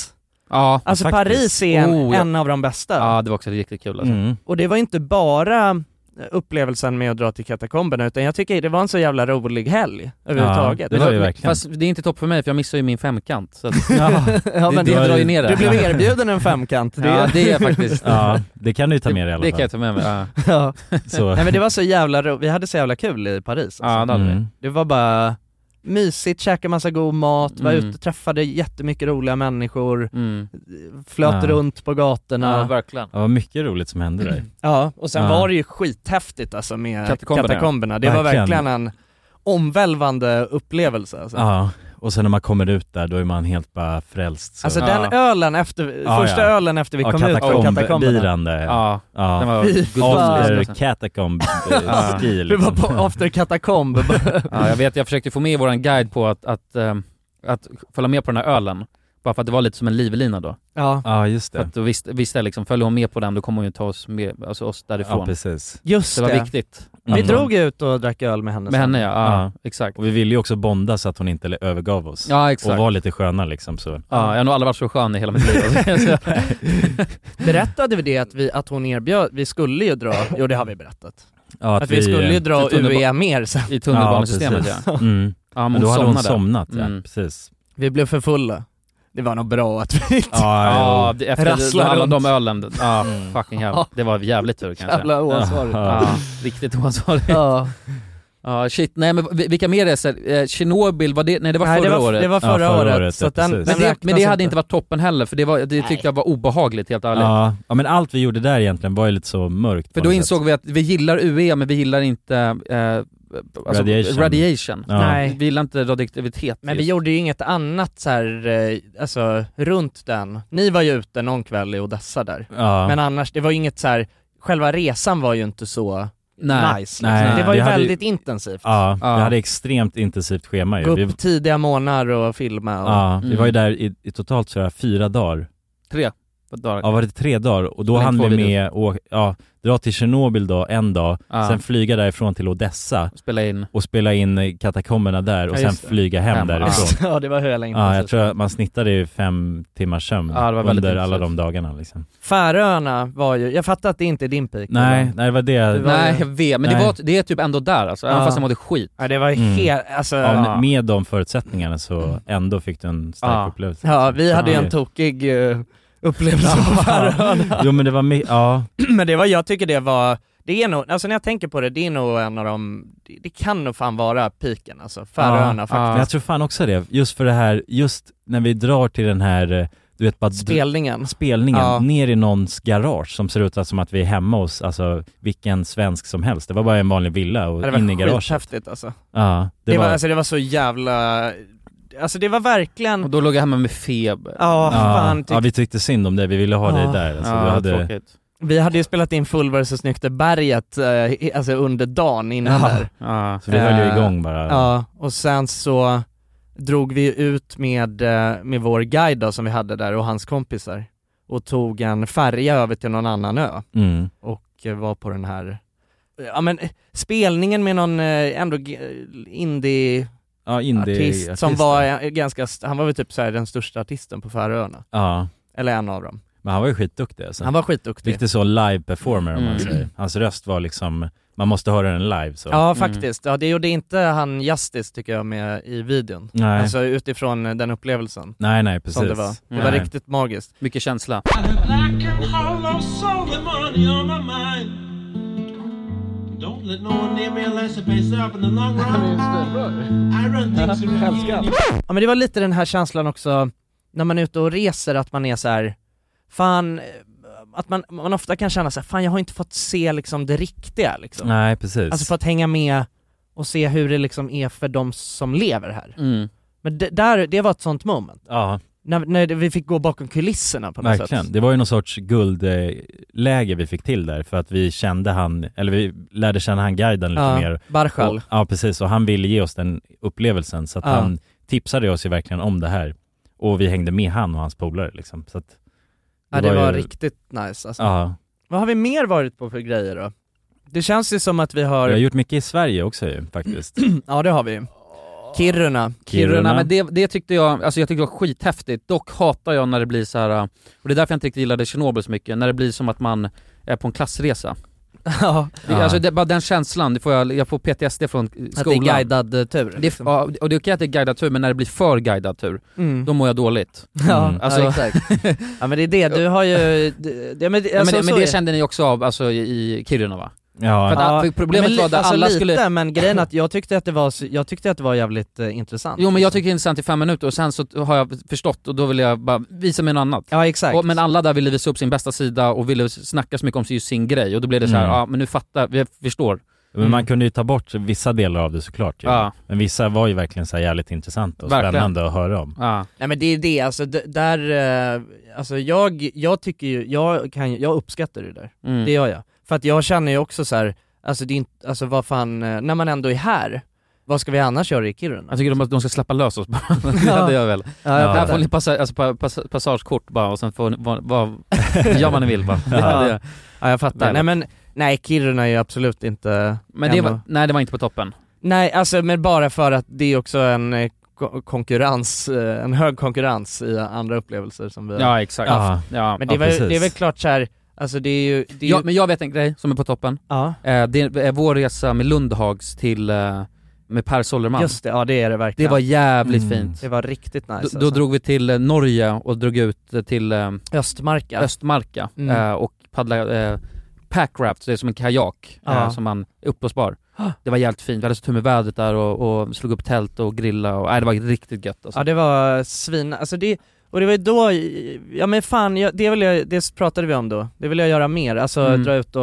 Speaker 3: Ja, alltså Paris är en av de bästa.
Speaker 1: Ja, det var också riktigt kul alltså.
Speaker 3: Och det var inte bara upplevelsen med att dra till katakomberna, utan jag tycker det var en så jävla rolig helg överhuvudtaget.
Speaker 2: Det var ju verkligen.
Speaker 1: Fast det är inte topp för mig, för jag missar ju min femkant så att, men det drar ju ner det.
Speaker 3: Du blev erbjuden en femkant.
Speaker 1: Det är faktiskt.
Speaker 2: Ja, det kan du ta med dig i alla fall.
Speaker 1: Det kan jag ta med mig.
Speaker 3: Ja. Så. Nej, men det var så jävla vi hade så jävla kul i Paris alltså.
Speaker 1: Ja,
Speaker 3: det var bara mysigt, käka massa god mat, var ute, träffade jättemycket roliga människor, flöt runt på gatorna.
Speaker 1: Ja, verkligen.
Speaker 2: Det var mycket roligt som hände där.
Speaker 3: Ja, och sen var det ju skithäftigt alltså med katakomberna. Det var verkligen en omvälvande upplevelse alltså.
Speaker 2: Ja, och sen när man kommer ut där, då är man helt bara frälst. Så.
Speaker 3: Alltså den ölen efter, första ölen efter vi kom ut från katakomberna.
Speaker 2: Ja.
Speaker 1: Den var
Speaker 2: after catacomb stil.
Speaker 3: Det var på after katakomb.
Speaker 1: Ja, jag vet, jag försökte få med våran guide på att följa med på den här ölen. Bara för att det var lite som en livlina då.
Speaker 2: Ja, just det.
Speaker 1: För att då visste jag liksom, följer hon med på den, då kommer hon ju ta oss med, alltså oss därifrån.
Speaker 2: Ja, precis.
Speaker 3: Just
Speaker 1: det var viktigt.
Speaker 3: Vi drog ut och drack öl med henne.
Speaker 1: Med henne, ja, exakt.
Speaker 2: Och vi ville ju också bonda så att hon inte övergav oss.
Speaker 1: Ja, exakt.
Speaker 2: Och var lite sköna liksom så.
Speaker 1: Ja, jag har nog aldrig varit så skön i hela mitt liv.
Speaker 3: Berättade vi det att hon erbjöd, vi skulle ju dra, jo det har vi berättat.
Speaker 2: Ja,
Speaker 3: att vi skulle ju dra UEA mer sen.
Speaker 1: I tunnelbanesystemet,
Speaker 3: ja.
Speaker 2: Men då hade hon somnat, precis.
Speaker 3: Vi blev för fulla. Det var nog bra att vi
Speaker 1: efter alla de ölen. Fucking hell. Det var jävligt tur kanske.
Speaker 3: Jävla oansvarigt.
Speaker 1: Riktigt oansvarigt. Ja, shit. Nej, men vilka mer reser? Tjernobyl, var det? Nej, det var förra året.
Speaker 3: Det var förra året. Så
Speaker 1: men det hade inte varit toppen heller, för det tyckte jag var obehagligt helt ärligt.
Speaker 2: Ja, men allt vi gjorde där egentligen var ju lite så mörkt.
Speaker 1: För då insåg vi att vi gillar UE, men vi gillar inte radiation.
Speaker 3: Ja. Nej.
Speaker 1: Vi gillar inte radioaktivitet.
Speaker 3: Men vi gjorde ju inget annat så här, alltså runt den. Ni var ju ute någon kväll i Odessa där. Ja. Men annars, det var ju inget så här, själva resan var ju inte så nice. Nej. Det var ju väldigt intensivt.
Speaker 2: Ja, vi hade extremt intensivt schema ju.
Speaker 3: Gå upp tidiga månader och filma.
Speaker 2: Ja, vi var ju där i totalt så här 4 dagar.
Speaker 1: 3 dagar.
Speaker 2: Ja, var det 3 dagar? Och då hann vi med dra till Tjernobyl då en dag, sen flyga därifrån till Odessa och spela in katakomberna där och sen flyga hem därifrån.
Speaker 3: Ja, det var hela
Speaker 2: intensivt. Ja, jag tror att man snittade ju 5 timmars sömn under alla de dagarna liksom.
Speaker 3: Färöarna var ju, jag fattar att det inte är din peak.
Speaker 2: Nej, det var det.
Speaker 1: Nej, jag vet, men det är typ ändå där alltså, även fast jag mådde skit.
Speaker 3: Ja, det var helt, alltså
Speaker 2: med de förutsättningarna så ändå fick du en stark upplevelse.
Speaker 3: Ja, vi hade ju en tokig upplevelse på Färöarna.
Speaker 2: Jo, men det var
Speaker 3: men det var, jag tycker det är nog, alltså när jag tänker på det, det är nog en av de, det kan nog fan vara piken alltså, Färöarna faktiskt.
Speaker 2: Jag tror fan också det, just för det här, just när vi drar till den här, du vet, bara
Speaker 3: spelningen
Speaker 2: ner i någons garage som ser ut som att vi är hemma hos, alltså vilken svensk som helst. Det var bara en vanlig villa och in i garaget. Det var
Speaker 3: skithäftigt alltså.
Speaker 2: Ja,
Speaker 3: det var så jävla, alltså det var verkligen.
Speaker 1: Och då låg jag hemma med feber.
Speaker 3: Fan,
Speaker 2: vi tyckte synd om det, vi ville ha det där alltså,
Speaker 3: vi hade ju spelat in Full vs Nykterberget alltså under dagen innan där.
Speaker 2: Så vi höll ju igång bara.
Speaker 3: Ja, och sen så drog vi ut med vår guide då, som vi hade där och hans kompisar och tog en färja över till någon annan ö och var på den här spelningen med någon ändå indie artist som var ganska, han var väl typ så här den största artisten på Färöarna.
Speaker 2: Ja.
Speaker 3: Eller en av dem.
Speaker 2: Men han var ju skitduktig alltså.
Speaker 3: Han var skitduktig.
Speaker 2: Riktigt så live performer om man säger. Hans röst var liksom, man måste höra den live så.
Speaker 3: Ja, faktiskt. Ja, det gjorde inte han justice tycker jag med i videon.
Speaker 2: Nej.
Speaker 3: Alltså utifrån den upplevelsen.
Speaker 2: Nej, precis.
Speaker 3: Som det var. Det var riktigt magiskt.
Speaker 1: Mycket känsla. Ja, men det var lite den här känslan också när man är ute och reser, att man är så här, fan, att man ofta kan känna så här, fan jag har inte fått se liksom det riktiga liksom.
Speaker 2: Nej, precis.
Speaker 3: Alltså för att hänga med och se hur det liksom är för de som lever här. Men det var ett sånt moment.
Speaker 2: Ja.
Speaker 3: När vi fick gå bakom kulisserna på något sätt.
Speaker 2: Det var ju någon sorts guldläge vi fick till där, för att vi vi lärde känna han guiden lite mer.
Speaker 3: Barshal.
Speaker 2: Ja, precis. Och han ville ge oss den upplevelsen, så att han tipsade oss ju verkligen om det här. Och vi hängde med han och hans polare liksom. Så att
Speaker 3: det var riktigt nice alltså.
Speaker 2: Ja.
Speaker 3: Vad har vi mer varit på för grejer då? Det känns ju som att vi har
Speaker 2: gjort mycket i Sverige också ju, faktiskt.
Speaker 3: Ja, det har vi. Kiruna.
Speaker 10: Men det tyckte jag, alltså jag tyckte det var skithäftigt. Dock hatar jag när det blir så här, och det är därför jag inte riktigt gillade Chernobyl så mycket, när det blir som att man är på en klassresa. Alltså bara den känslan, jag får PTSD från skolan.
Speaker 3: Att det är guidad tur liksom.
Speaker 10: Och det är okej att det är guidad tur, men när det blir för guidad tur, då mår jag dåligt.
Speaker 3: Alltså, exakt. Ja, men det är det, du har ju men det kände ni också av alltså, i Kiruna, va?
Speaker 10: Ja. För problemet var att alla skulle...
Speaker 3: Men grejen att jag tyckte att det var jävligt intressant.
Speaker 10: Jo, men jag tycker det är intressant i 5 minuter och sen så har jag förstått och då vill jag bara visa mig något annat.
Speaker 3: Ja, exakt.
Speaker 10: Men alla där ville visa upp sin bästa sida och ville snacka så mycket om sin grej och då blev det så här, men nu fattar vi förstår.
Speaker 2: Men man kunde ju ta bort vissa delar av det såklart ju. Men vissa var ju verkligen så här jävligt intressant och spännande att höra om.
Speaker 3: Nej, men det är det, alltså där alltså jag tycker ju jag uppskattar det där. Det gör jag. För att jag känner ju också så här, alltså det är inte, alltså vad fan, när man ändå är här, vad ska vi annars göra i Kiruna?
Speaker 10: Jag tycker de ska släppa lös oss bara. Det gör väl. Här får ni passagekort bara och sen får vad gör man ni vill bara.
Speaker 3: Ja, jag fattar. Nej, Kiruna är ju absolut inte.
Speaker 10: Men det var inte på toppen.
Speaker 3: Nej, alltså men bara för att det är också en konkurrens, en hög konkurrens i andra upplevelser som vi.
Speaker 10: Ja, exakt. Ja,
Speaker 3: men det är väl klart så här. Alltså det är ju...
Speaker 10: men jag vet en grej som är på toppen. Det är vår resa med Lundhags till med Per Sollerman.
Speaker 3: Just det, det är det verkligen.
Speaker 10: Det var jävligt fint.
Speaker 3: Det var riktigt nice.
Speaker 10: Då drog vi till Norge och drog ut till
Speaker 3: Östmarka
Speaker 10: och paddlade packraft, det är som en kajak som man uppblåsbar. Det var jävligt fint. Vi hade så tur med vädret där och slog upp tält och grilla och det var riktigt gött alltså.
Speaker 3: Ja, det var svin. Alltså och det var ju då, ja men fan, det pratade vi om då. Det vill jag göra mer, alltså dra ut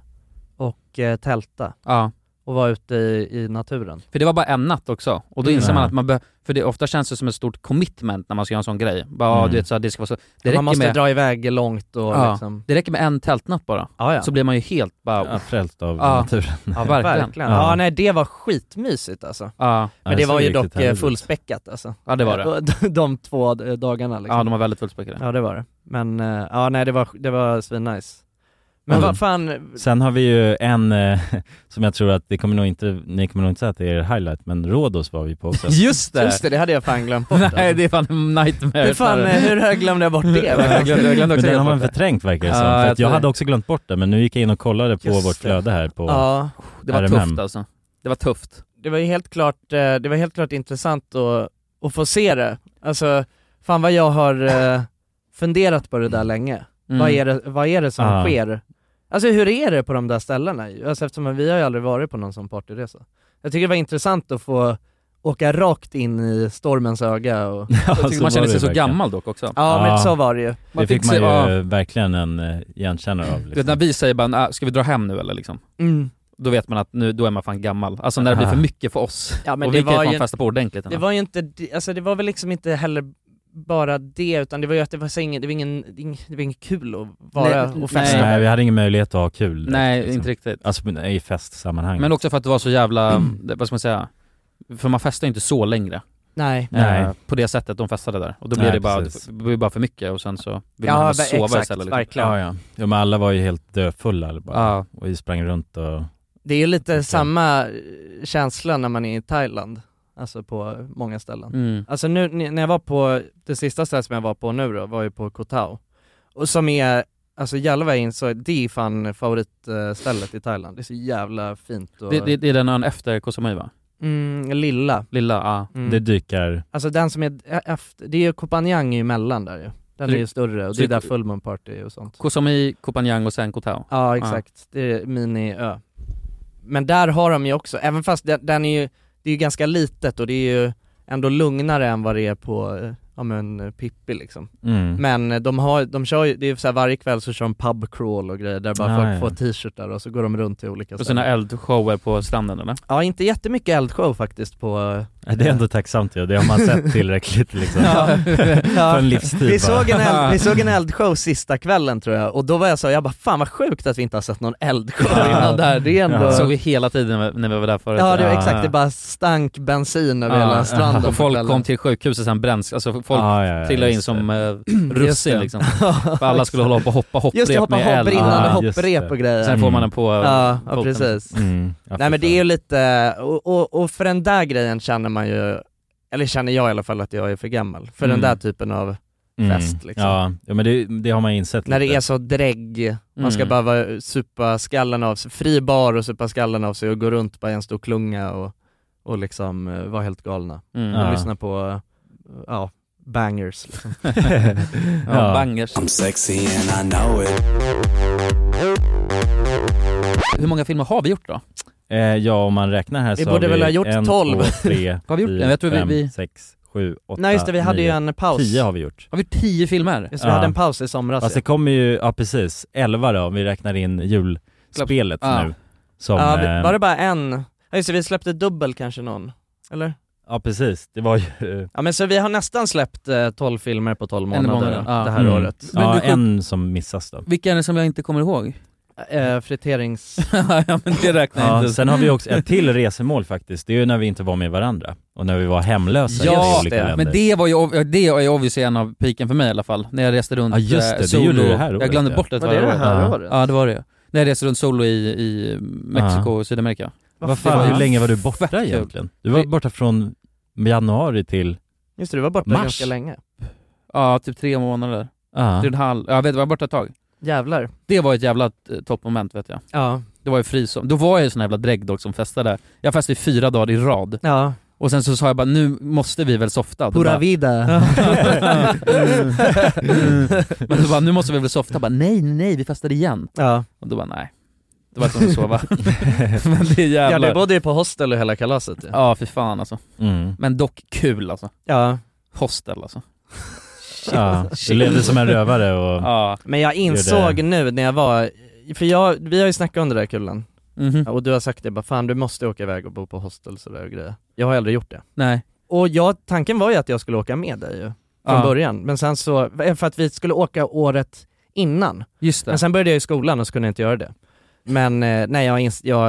Speaker 3: och tälta.
Speaker 10: Ja.
Speaker 3: Och vara ute i naturen.
Speaker 10: För det var bara en natt också. Och då inser man att för det ofta känns det som ett stort commitment när man ska göra en sån grej. Bara, du vet, så det ska vara så.
Speaker 3: Man måste dra iväg långt och liksom.
Speaker 10: Det räcker med en tältnatt bara. Så blir man ju helt bara
Speaker 2: frälst av naturen.
Speaker 10: Ja, verkligen.
Speaker 3: Ja, nej, det var skitmysigt alltså. Men det var ju dock fullspäckat alltså.
Speaker 10: Ja, det var
Speaker 3: det. De 2 dagarna liksom.
Speaker 10: Ja, de var väldigt fullspäckade.
Speaker 3: Ja, det var det. Men nej, det var svinnice. Men vad fan...
Speaker 2: Sen har vi ju en som jag tror att ni kommer nog inte säga att det är highlight, men Rhodos var vi på också.
Speaker 3: Just det hade jag fan glömt bort.
Speaker 10: Nej, det är fan en nightmare.
Speaker 3: Hur glömde jag bort det?
Speaker 2: Jag glömde också. Den har man förträngt verkar det som. För att jag hade också glömt bort det, men nu gick jag in och kollade på vårt flöde här på
Speaker 10: det var RMM. Tufft alltså. Det var tufft.
Speaker 3: Det var helt klart intressant att få se det. Alltså, fan vad jag har funderat på det där länge. Vad är det som sker? Alltså hur är det på de där ställena? Alltså, eftersom vi har ju aldrig varit på någon sån partyresa. Jag tycker det var intressant att få åka rakt in i stormens öga. Och...
Speaker 10: jag tycker man känner sig så gammal dock också.
Speaker 3: Ja, men så var det ju.
Speaker 2: Det fick man ju verkligen en igenkännare av. Liksom.
Speaker 10: När vi säger bara, ska vi dra hem nu eller liksom? Då vet man att då är man fan gammal. Alltså när det blir för mycket för oss.
Speaker 3: Ja, men
Speaker 10: och vi kan fan festa på ordentligt.
Speaker 3: Det var ju inte, alltså det var väl liksom inte heller bara det, utan det var ju att det var inget kul att vara och festa.
Speaker 2: Nej, vi hade ingen möjlighet att ha kul.
Speaker 10: Nej, liksom. Inte riktigt.
Speaker 2: Alltså i festsammanhang.
Speaker 10: Men också för att det var så jävla, vad ska man säga, för man festar inte så längre.
Speaker 3: Nej.
Speaker 10: På det sättet de festade där. Och då blir det bara för mycket och sen så vill man sova istället.
Speaker 3: Verkligen.
Speaker 2: Ja, men alla var ju helt döfulla bara. Och vi sprang runt och...
Speaker 3: Det är ju lite samma känsla när man är i Thailand. Alltså på många ställen. Alltså nu när jag var på det sista stället som jag var på nu då, var ju på Koh Tao. Och som är, alltså jävla vägen, så det är fan favoritstället i Thailand. Det är så jävla fint. Och...
Speaker 10: Det är den ön efter Koh Samui, va?
Speaker 3: Lilla,
Speaker 10: ja.
Speaker 2: Det dyker.
Speaker 3: Alltså den som är efter, det är ju Koh Phangan emellan där ju. Den är ju större och det är där full moon party och sånt.
Speaker 10: Koh Samui, Koh Phangan och sen Koh Tao.
Speaker 3: Ja, exakt. Det är mini-ö. Men där har de ju också, även fast den är ju, det är ju ganska litet och det är ju ändå lugnare än vad det är på Pippi liksom. Men de kör ju, det är så här, varje kväll så kör de pub crawl och grejer där bara folk får t-shirtar och så går de runt till olika ställen.
Speaker 10: Och sina eldshower på stranden eller?
Speaker 3: Ja, inte jättemycket eldshow faktiskt på...
Speaker 2: Det är ändå tacksamt ju, det har man sett tillräckligt liksom. För en livstid.
Speaker 3: Vi såg en eldshow sista kvällen tror jag, och då var jag bara fan vad sjukt att vi inte har sett någon eldshow innan där. Det är ändå...
Speaker 10: såg vi hela tiden när vi var där förut.
Speaker 3: Ja, det var exakt, det bara stank bensin över hela stranden.
Speaker 10: Och folk kom till sjukhuset sen bränns, alltså folk trillar in som russin liksom. För alla skulle hålla på hoppa
Speaker 1: just det,
Speaker 10: hopprep med eld.
Speaker 1: Brinnande hopprep och grejer.
Speaker 10: Sen får man den på
Speaker 1: ja, precis. Nej men det är ju lite, och för den där grejen känner man ju, eller känner jag i alla fall att jag är för gammal. För den där typen av fest liksom.
Speaker 2: Ja men det har man insett
Speaker 1: när
Speaker 2: lite.
Speaker 1: Det är så drägg, man ska bara supa skallen av sig, fri bar och supa skallen av sig och gå runt på en stor klunga och liksom vara helt galna. Och lyssna på bangers liksom.
Speaker 10: Bangers. I'm sexy and I know it. Hur många filmer har vi gjort då?
Speaker 2: Ja, om man räknar här
Speaker 1: vi
Speaker 2: så
Speaker 1: borde
Speaker 2: har vi
Speaker 1: väl ha gjort
Speaker 2: 1,
Speaker 1: 12.
Speaker 2: 2, 3,
Speaker 10: har vi gjort
Speaker 2: 4,
Speaker 10: jag tror
Speaker 2: 5, 6, 7, 8,
Speaker 1: nej just det, vi hade
Speaker 2: 9,
Speaker 1: ju en paus.
Speaker 2: 10 har vi gjort.
Speaker 10: Har vi 10 filmer?
Speaker 1: Just vi hade en paus i somras.
Speaker 2: Fast det kommer ju, precis, 11 då, om vi räknar in julspelet nu. Som,
Speaker 1: var det bara en? Ja just det, vi släppte dubbel kanske någon, eller?
Speaker 2: Ja precis, det var ju...
Speaker 1: Ja men så vi har nästan släppt 12 filmer på 12 månader det här året.
Speaker 2: Men en som missas då.
Speaker 10: Vilka är det som jag inte kommer ihåg?
Speaker 1: Friterings...
Speaker 10: ja men det räknar jag inte.
Speaker 2: Sen har vi också ett till resemål faktiskt. Det är ju när vi inte var med varandra. Och när vi var hemlösa i olika länder.
Speaker 10: Men det var ju, det är ju obviously en av piken för mig i alla fall. När jag reste runt
Speaker 2: just det,
Speaker 10: solo.
Speaker 2: det gjorde det här året.
Speaker 10: Jag glömde bort det
Speaker 1: här året.
Speaker 10: Ja det var det. När jag reste runt solo i Mexiko och Sydamerika.
Speaker 2: Vad fan, hur länge var du borta egentligen? Du var borta från januari till
Speaker 1: just det, du var borta
Speaker 2: mars.
Speaker 1: Ganska länge.
Speaker 10: Ja, typ 3 månader. 3,5. Jag vet, jag var borta ett tag.
Speaker 1: Jävlar.
Speaker 10: Det var ett jävla toppmoment vet jag.
Speaker 1: Ja.
Speaker 10: Det var ju frisom. Då var jag ju sån jävla dräggdog som festade. Jag festade 4 dagar i rad.
Speaker 1: Ja.
Speaker 10: Och sen så sa jag bara, nu måste vi väl softa.
Speaker 1: Pura vida.
Speaker 10: Men då bara, nu måste vi väl softa. Bara, nej, vi festade igen.
Speaker 1: Ja.
Speaker 10: Och då bara, nej. Det var att de sova. Men det är jävla...
Speaker 1: Ja, det bodde ju på hostel och hela kalaset.
Speaker 10: Ja, för fan alltså. Men dock kul alltså.
Speaker 1: Ja.
Speaker 10: Hostel alltså.
Speaker 2: Ja, du levde som en rövare och...
Speaker 10: Ja.
Speaker 1: Men jag insåg nu när jag var... För vi har ju snackat om det där kullen. Och du har sagt det, bara fan du måste åka iväg och bo på hostel så där och grejer. Jag har aldrig gjort det.
Speaker 10: Nej.
Speaker 1: Och tanken var ju att jag skulle åka med dig ju från början. Men sen så, för att vi skulle åka året innan.
Speaker 10: Just det.
Speaker 1: Men sen började jag i skolan och så kunde jag inte göra det. Men nej,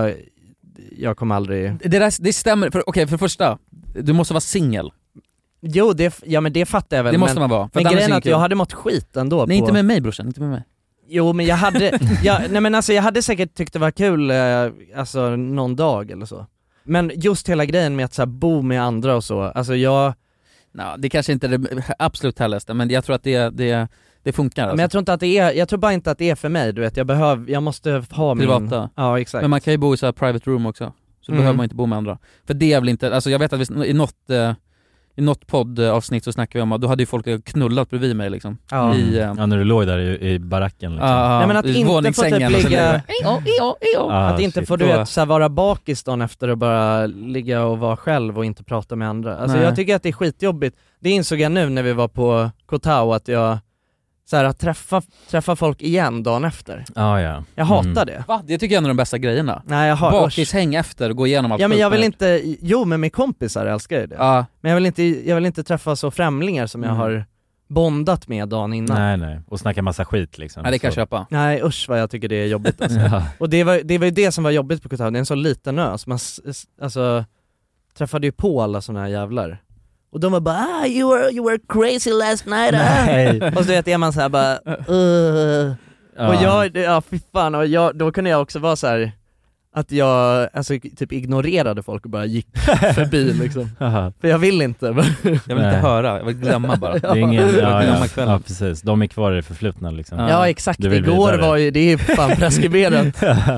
Speaker 1: jag kommer aldrig...
Speaker 10: Det stämmer, för det första, du måste vara singel.
Speaker 1: Jo, men det fattar jag väl.
Speaker 10: Det måste man vara.
Speaker 1: Men grejen är att jag hade mått skit ändå.
Speaker 10: Nej, inte med mig brorsan, inte med mig.
Speaker 1: Jo, men jag hade, jag hade säkert tyckt det var kul, alltså någon dag eller så. Men just hela grejen med att så här, bo med andra och så, alltså
Speaker 10: det kanske inte är det absolut härligaste, men jag tror att det funkar alltså.
Speaker 1: Men jag tror inte att det är, jag tror bara inte att det är för mig, du vet, jag måste ha
Speaker 10: privata.
Speaker 1: Min... Ja, exakt.
Speaker 10: Men man kan ju bo i så här private room också. Så då behöver man inte bo med andra. För det är väl inte, alltså jag vet att i något poddavsnitt så snackade vi om att då hade ju folk knullat bredvid mig liksom.
Speaker 2: Ja, när du låg där i baracken liksom.
Speaker 1: Nej, men att inte få typ ligga... Att inte få, du vet, så här, vara bakis dagen efter och bara ligga och vara själv och inte prata med andra. Alltså jag tycker att det är skitjobbigt. Det insåg jag nu när vi var på Kotao, att jag så här, att träffa folk igen dagen efter. Jag hatar det.
Speaker 10: Va? Det tycker jag är en av de bästa grejerna.
Speaker 1: Nej, jag har
Speaker 10: bakishäng efter och gå igenom allt.
Speaker 1: Ja, men jag vill inte, men med kompisar älskar jag det. Men jag vill inte träffa så främlingar som jag har bondat med dagen innan.
Speaker 2: Nej, och snacka massa skit liksom.
Speaker 10: Nej, det kan jag köpa.
Speaker 1: Nej, usch vad jag tycker det är jobbigt alltså. Och det var ju det som var jobbigt på Kotao. Det är en så liten ö, så man alltså träffade ju på alla såna här jävlar. Och de var bara, you were crazy last night. Och så vet jag, man så här bara, Och jag, fy fan, och då kunde jag också vara så här att jag alltså typ ignorerade folk och bara gick förbi liksom. För jag vill inte.
Speaker 10: Jag vill inte höra, jag vill glömma bara.
Speaker 2: Det är ingen, ja, precis. De är kvar i det förflutna liksom.
Speaker 1: Ja, exakt. Igår var ju, det är fan preskriberat.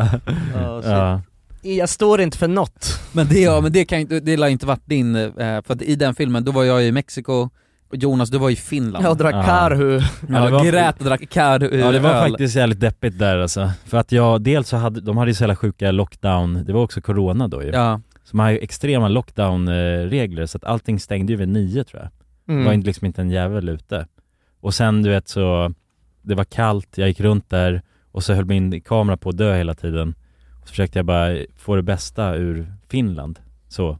Speaker 1: Jag står inte för något.
Speaker 10: Men det lär inte varit din, för att i den filmen, då var jag i Mexiko och Jonas, du var i Finland.
Speaker 1: Jag drack karhu.
Speaker 10: Grät och drack karhu.
Speaker 2: Ja, det var faktiskt jävligt deppigt där alltså. För att dels så de hade ju så jävla sjuka lockdown, det var också corona då ju.
Speaker 10: Ja.
Speaker 2: Så man har ju extrema lockdown-regler, så att allting stängde ju vid 9 tror jag. Det var liksom inte en jävel ute. Och sen du vet så, det var kallt, jag gick runt där och så höll min kamera på att dö hela tiden. Så försökte jag bara få det bästa ur Finland. Så.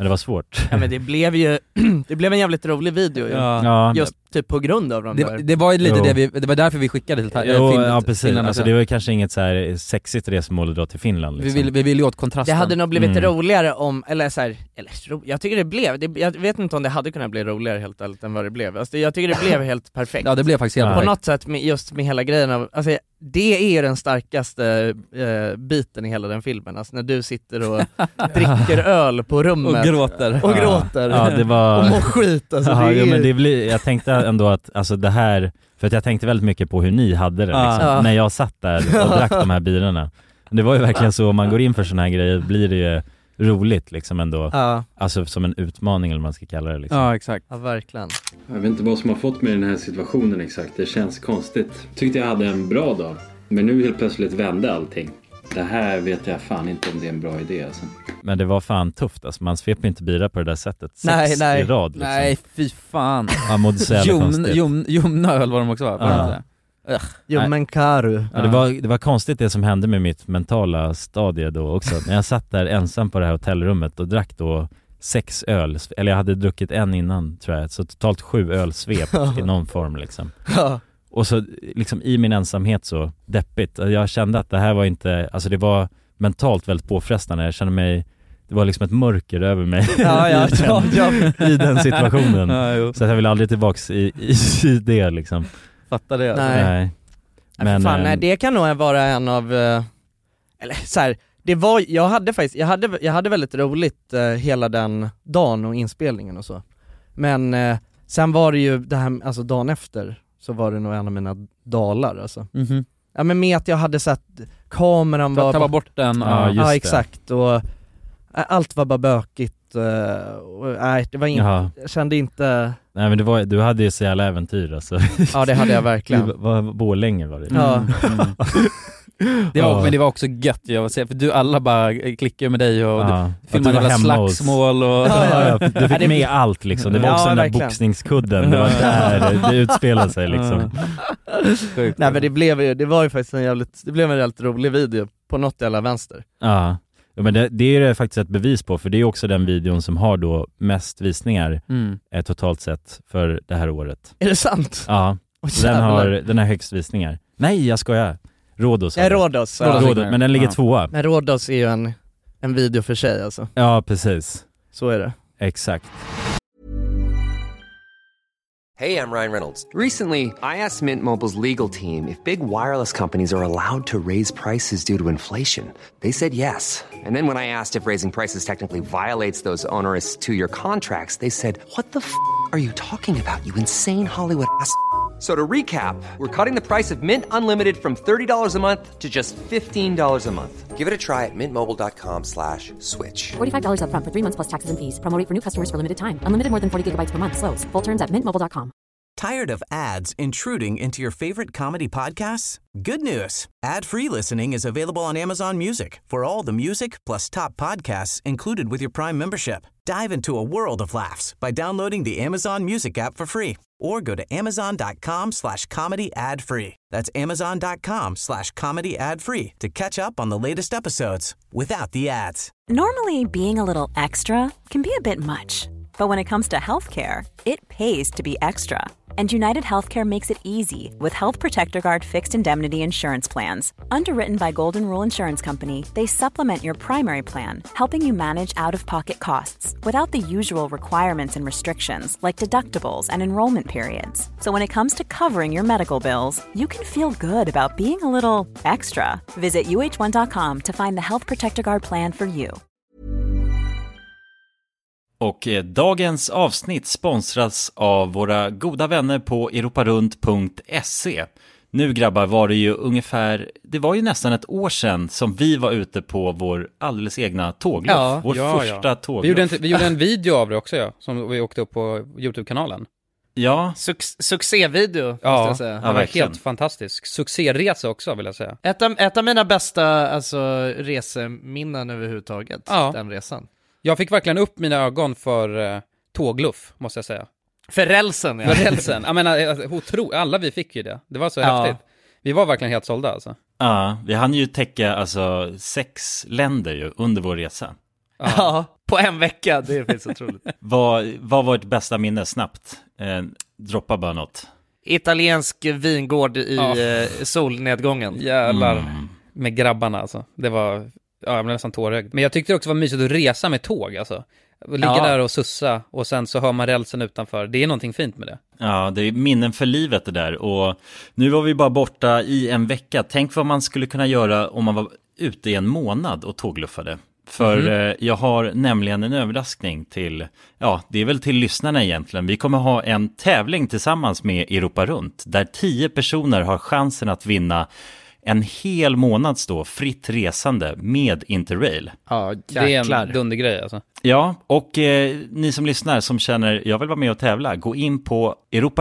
Speaker 2: Men det var svårt.
Speaker 1: Ja men det blev ju, det blev en jävligt rolig video ju. Just typ på grund av
Speaker 10: det var ju lite det var därför vi skickade till Finland.
Speaker 2: Ja precis, alltså det var kanske inget så här sexigt resmål att dra till Finland liksom.
Speaker 10: Vi ville åt kontrasten.
Speaker 1: Det hade nog blivit roligare om, jag tycker det blev, jag vet inte om det hade kunnat bli roligare helt ärligt än vad det blev. Alltså, jag tycker det blev helt perfekt.
Speaker 10: Ja det blev faktiskt helt
Speaker 1: på
Speaker 10: perfekt.
Speaker 1: något sätt med hela grejen av, alltså, det är den starkaste biten i hela den filmen, alltså när du sitter och dricker öl på rummet
Speaker 10: och gråter
Speaker 2: Ja, det var...
Speaker 1: och mår skit alltså,
Speaker 2: men det blir, jag tänkte ändå att alltså det här, för att jag tänkte väldigt mycket på hur ni hade det liksom, när jag satt där och drack de här bирorna. Det var ju verkligen så, om man går in för såna här grejer blir det ju roligt liksom ändå. Alltså som en utmaning eller vad man ska kalla det liksom.
Speaker 10: Ja, exakt.
Speaker 1: Ja, verkligen.
Speaker 2: Jag vet inte vad som har fått mig i den här situationen exakt. Det känns konstigt. Tyckte jag hade en bra dag. Men nu helt plötsligt vände allting. Det här vet jag fan inte om det är en bra idé alltså. Men det var fan tufft alltså. Man sveper inte bira på det där sättet. Sex i rad liksom.
Speaker 10: Nej, fy fan.
Speaker 2: Ja, mådde så jävla konstigt.
Speaker 10: Ljumnöl var de också va?
Speaker 1: Men Karu.
Speaker 2: Ja, det var konstigt det som hände med mitt mentala stadie då också. När jag satt där ensam på det här hotellrummet och drack då 6 öl, eller jag hade druckit en innan tror jag, så totalt 7 ölsvep i någon form liksom. Och så liksom i min ensamhet så deppigt. Jag kände att det här var inte, alltså det var mentalt väldigt påfrestande. Jag kände mig, det var liksom ett mörker över mig i den situationen. Så att jag vill aldrig tillbaks i det liksom.
Speaker 10: Fattar det.
Speaker 2: Nej.
Speaker 1: Men nej, det kan nog vara en av eller så här, det var, jag hade väldigt roligt hela den dagen och inspelningen och så. Men sen var det ju det här, alltså dagen efter så var det nog en av mina dalar alltså. Ja men med att jag hade sett kameran var
Speaker 10: ta bort den.
Speaker 1: Ja exakt, och allt var bara bökigt och nej, det var inte, jag kände inte.
Speaker 2: Nej men du hade ju så jävla äventyr alltså.
Speaker 1: Ja det hade jag verkligen.
Speaker 2: Borlänge var det.
Speaker 10: Men det var också gött för du alla bara klickade med dig och filmade alla slagsmål och
Speaker 2: du fick med allt liksom. Det var också den där boxningskudden. Det var där det utspelade sig liksom.
Speaker 1: Nej men det var ju faktiskt det blev en jävligt rolig video på något jävla vänster.
Speaker 2: Ja men det är det faktiskt ett bevis på, för det är också den videon som har då mest visningar totalt sett för det här året.
Speaker 1: Är det sant?
Speaker 2: Ja, den har högst visningar. Nej, jag skojar. Rhodos.
Speaker 1: Rhodos,
Speaker 2: men den ligger 2.
Speaker 1: Men Rhodos är ju en video för sig alltså.
Speaker 2: Ja, precis.
Speaker 1: Så är det.
Speaker 2: Exakt.
Speaker 11: Hey, I'm Ryan Reynolds. Recently, I asked Mint Mobile's legal team if big wireless companies are allowed to raise prices due to inflation. They said yes. And then when I asked if raising prices technically violates those onerous 2-year contracts, they said, "What the f*** are you talking about, you insane Hollywood ass?" So to recap, we're cutting the price of Mint Unlimited from $30 a month to just $15 a month. Give it a try at mintmobile.com/switch.
Speaker 6: $45 up front for 3 months plus taxes and fees. Promo rate for new customers for limited time. Unlimited more than 40 gigabytes per month. Slows full terms at mintmobile.com.
Speaker 4: Tired of ads intruding into your favorite comedy podcasts? Good news. Ad-free listening is available on Amazon Music for all the music plus top podcasts included with your Prime membership. Dive into a world of laughs by downloading the Amazon Music app for free or go to amazon.com/comedy ad-free. That's amazon.com/comedy ad-free to catch up on the latest episodes without the ads.
Speaker 12: Normally, being a little extra can be a bit much. But when it comes to healthcare, it pays to be extra. And United Healthcare makes it easy with Health Protector Guard fixed indemnity insurance plans. Underwritten by Golden Rule Insurance Company, they supplement your primary plan, helping you manage out-of-pocket costs without the usual requirements and restrictions like deductibles and enrollment periods. So when it comes to covering your medical bills, you can feel good about being a little extra. Visit uh1.com to find the Health Protector Guard plan for you.
Speaker 2: Och dagens avsnitt sponsras av våra goda vänner på europarunt.se. Nu grabbar var det ju det var ju nästan ett år sedan som vi var ute på vår alldeles egna tågluff. Vår första tågluff.
Speaker 10: Vi gjorde en video av det också som vi åkte upp på YouTube-kanalen.
Speaker 2: Ja.
Speaker 1: Succévideo måste jag säga.
Speaker 10: Det var helt fantastisk. Succéresa också vill jag säga.
Speaker 1: Ett av mina bästa reseminnen överhuvudtaget, den resan.
Speaker 10: Jag fick verkligen upp mina ögon för tågluff, måste jag säga.
Speaker 1: För rälsen, ja.
Speaker 10: För rälsen. Jag menar, alla vi fick ju det. Det var så häftigt. Vi var verkligen helt sålda alltså.
Speaker 2: Ja, vi hann ju täcka 6 länder ju under vår resa.
Speaker 9: Ja, på en vecka, det finns otroligt.
Speaker 2: Vad var ert bästa minne snabbt? Droppa bara något.
Speaker 9: Italiensk vingård i solnedgången.
Speaker 10: Jävlar, med grabbarna alltså. Det var, jag blev nästan tårögd. Men jag tyckte det också var mysigt att resa med tåg alltså. Ligga där och sussa och sen så hör man rälsen utanför. Det är någonting fint med det.
Speaker 2: Ja, det är minnen för livet det där. Och nu var vi bara borta i en vecka. Tänk vad man skulle kunna göra om man var ute i en månad och tågluffade. För jag har nämligen en överraskning till, det är väl till lyssnarna egentligen. Vi kommer ha en tävling tillsammans med Europa Runt. Där 10 personer har chansen att vinna en hel månads då fritt resande med Interrail.
Speaker 10: Ja, det är en dundergrej alltså.
Speaker 2: Ja, och ni som lyssnar som känner jag vill vara med och tävla, gå in på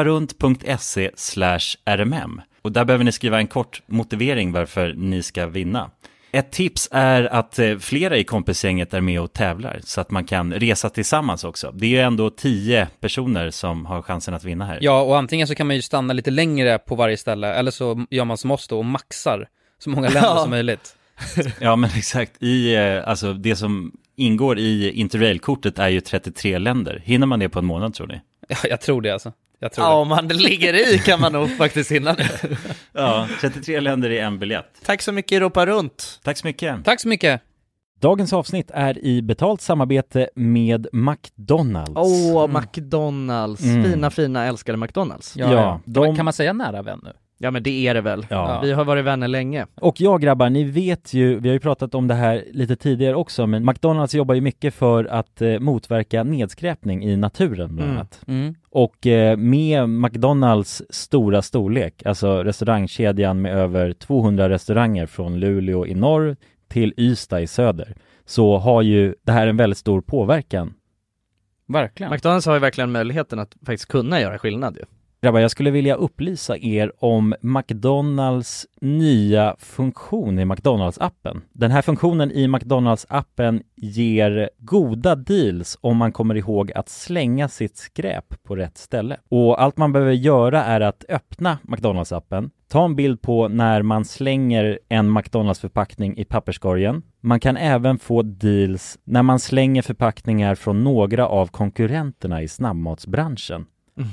Speaker 2: europarunt.se/rmm. Och där behöver ni skriva en kort motivering varför ni ska vinna. Ett tips är att flera i kompisgänget är med och tävlar så att man kan resa tillsammans också. Det är ju ändå 10 personer som har chansen att vinna här.
Speaker 10: Ja, och antingen så kan man ju stanna lite längre på varje ställe eller så gör man som oss då och maxar så många länder som möjligt.
Speaker 2: Ja, men exakt. Alltså det som ingår i Interrail-kortet är ju 33 länder. Hinner man det på en månad tror ni?
Speaker 10: Ja, jag tror det alltså.
Speaker 9: Om man ligger i kan man nog faktiskt hinna det.
Speaker 2: Ja, 33 länder i en biljett.
Speaker 9: Tack så mycket Europa Runt.
Speaker 2: Tack så mycket.
Speaker 10: Tack så mycket.
Speaker 2: Dagens avsnitt är i betalt samarbete med McDonalds.
Speaker 1: McDonalds. Fina, älskade McDonalds.
Speaker 10: Ja. Kan man säga nära vän nu?
Speaker 1: Ja, men det är det väl.
Speaker 2: Ja.
Speaker 1: Vi har varit vänner länge.
Speaker 2: Och grabbar, ni vet ju, vi har ju pratat om det här lite tidigare också, men McDonalds jobbar ju mycket för att motverka nedskräpning i naturen bland annat. Och med McDonalds stora storlek, alltså restaurangkedjan med över 200 restauranger från Luleå i norr till Ystad i söder, så har ju det här en väldigt stor påverkan.
Speaker 10: Verkligen.
Speaker 1: McDonalds har ju verkligen möjligheten att faktiskt kunna göra skillnad ju.
Speaker 2: Grabbar, jag skulle vilja upplysa er om McDonalds nya funktion i McDonalds-appen. Den här funktionen i McDonalds-appen ger goda deals om man kommer ihåg att slänga sitt skräp på rätt ställe. Och allt man behöver göra är att öppna McDonalds-appen, ta en bild på när man slänger en McDonalds-förpackning i papperskorgen. Man kan även få deals när man slänger förpackningar från några av konkurrenterna i snabbmatsbranschen.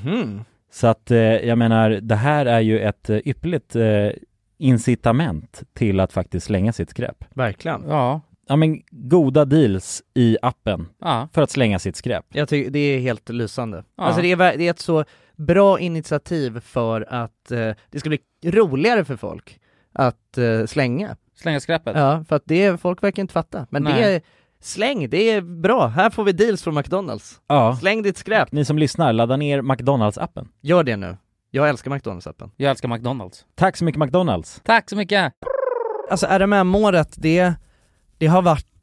Speaker 2: Så att jag menar, det här är ju ett ypperligt incitament till att faktiskt slänga sitt skräp.
Speaker 1: Verkligen.
Speaker 10: Ja.
Speaker 2: Ja, men goda deals i appen för att slänga sitt skräp.
Speaker 1: Jag tycker det är helt lysande. Alltså det är ett så bra initiativ för att det ska bli roligare för folk att slänga
Speaker 10: skräpet.
Speaker 1: Ja, för att folk verkar inte fatta. Men det är släng, det är bra. Här får vi deals från McDonalds.
Speaker 2: Ja.
Speaker 1: Släng ditt skräp.
Speaker 2: Ni som lyssnar, ladda ner McDonalds-appen.
Speaker 1: Gör det nu. Jag älskar McDonalds-appen.
Speaker 10: Jag älskar McDonalds.
Speaker 2: Tack så mycket McDonalds.
Speaker 10: Tack så mycket.
Speaker 1: Alltså RMM-året, det har varit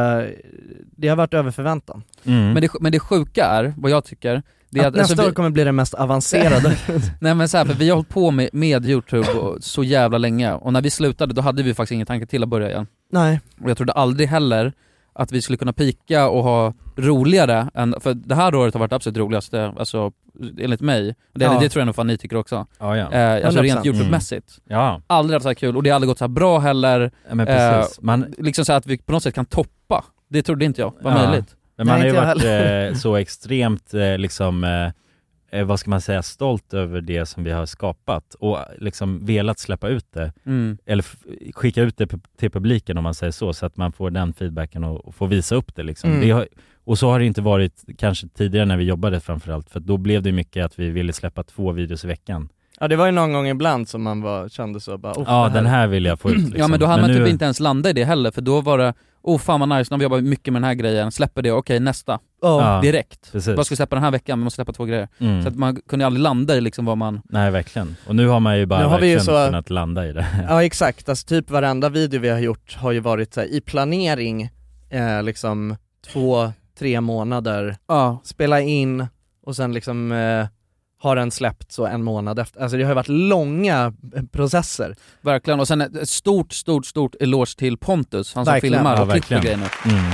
Speaker 1: över förväntan.
Speaker 10: Men det sjuka är, vad jag tycker, det är
Speaker 1: att nästa år kommer bli det mest avancerade.
Speaker 10: Nej men så här, för vi har hållit på med YouTube så jävla länge, och när vi slutade då hade vi faktiskt ingen tanke till att börja igen.
Speaker 1: Nej.
Speaker 10: Och jag trodde aldrig heller att vi skulle kunna pika och ha roligare än, för det här året har varit absolut roligaste, alltså enligt mig. Det tror jag nog fan ni tycker också. Alltså rent YouTube-mässigt. Aldrig haft så här kul, och det har aldrig gått så här bra heller.
Speaker 2: Ja, men precis.
Speaker 10: Liksom så här att vi på något sätt kan toppa. Det trodde inte jag var möjligt.
Speaker 2: Men man har ju varit så extremt vad ska man säga, stolt över det som vi har skapat och liksom velat släppa ut det eller skicka ut det till publiken, om man säger så att man får den feedbacken och får visa upp det liksom. Och så har det inte varit kanske tidigare när vi jobbade framförallt, för då blev det mycket att vi ville släppa 2 videos i veckan.
Speaker 1: Ja, det var ju någon gång ibland som man kände så bara,
Speaker 2: den här vill jag få ut liksom.
Speaker 10: Ja, men då hade man typ inte ens landat i det heller, för då var det fan vad nice, när vi jobbar mycket med den här grejen, släpper det, okej, nästa direkt.
Speaker 2: Precis.
Speaker 10: Vad ska vi släppa den här veckan? Vi måste släppa 2 grejer. Så att man kunde aldrig landa i liksom vad man...
Speaker 2: Nej, verkligen. Och nu har man ju bara kunnat landa i det.
Speaker 1: Ja, exakt. Alltså typ varenda video vi har gjort har ju varit så här, i planering liksom 2-3 månader. Spela in och sen liksom har den släppt så 1 månad efter. Alltså det har ju varit långa processer.
Speaker 10: Verkligen, och sen ett stort eloge till Pontus, han som filmar och klipper grejerna.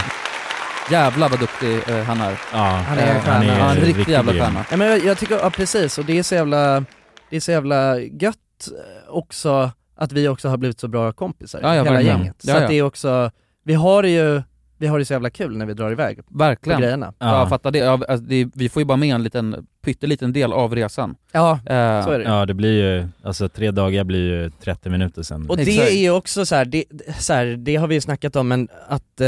Speaker 10: Jävlar vad duktig han är.
Speaker 2: Ja,
Speaker 1: han är
Speaker 10: en riktig jävla stjärna.
Speaker 1: Ja, men jag tycker, precis, och det är så jävla gött också att vi också har blivit så bra kompisar, hela gänget. Så att det är också, vi har ju vi har det så jävla kul när vi drar iväg.
Speaker 10: Verkligen.
Speaker 1: På grejerna.
Speaker 10: Ja, jag fattar det. Alltså, vi får ju bara med en liten pytteliten del av resan.
Speaker 1: Ja, så är det.
Speaker 2: Ja, det blir ju, alltså 3 dagar blir ju 30 minuter sen.
Speaker 1: Och det är ju också så här, det har vi ju snackat om, men att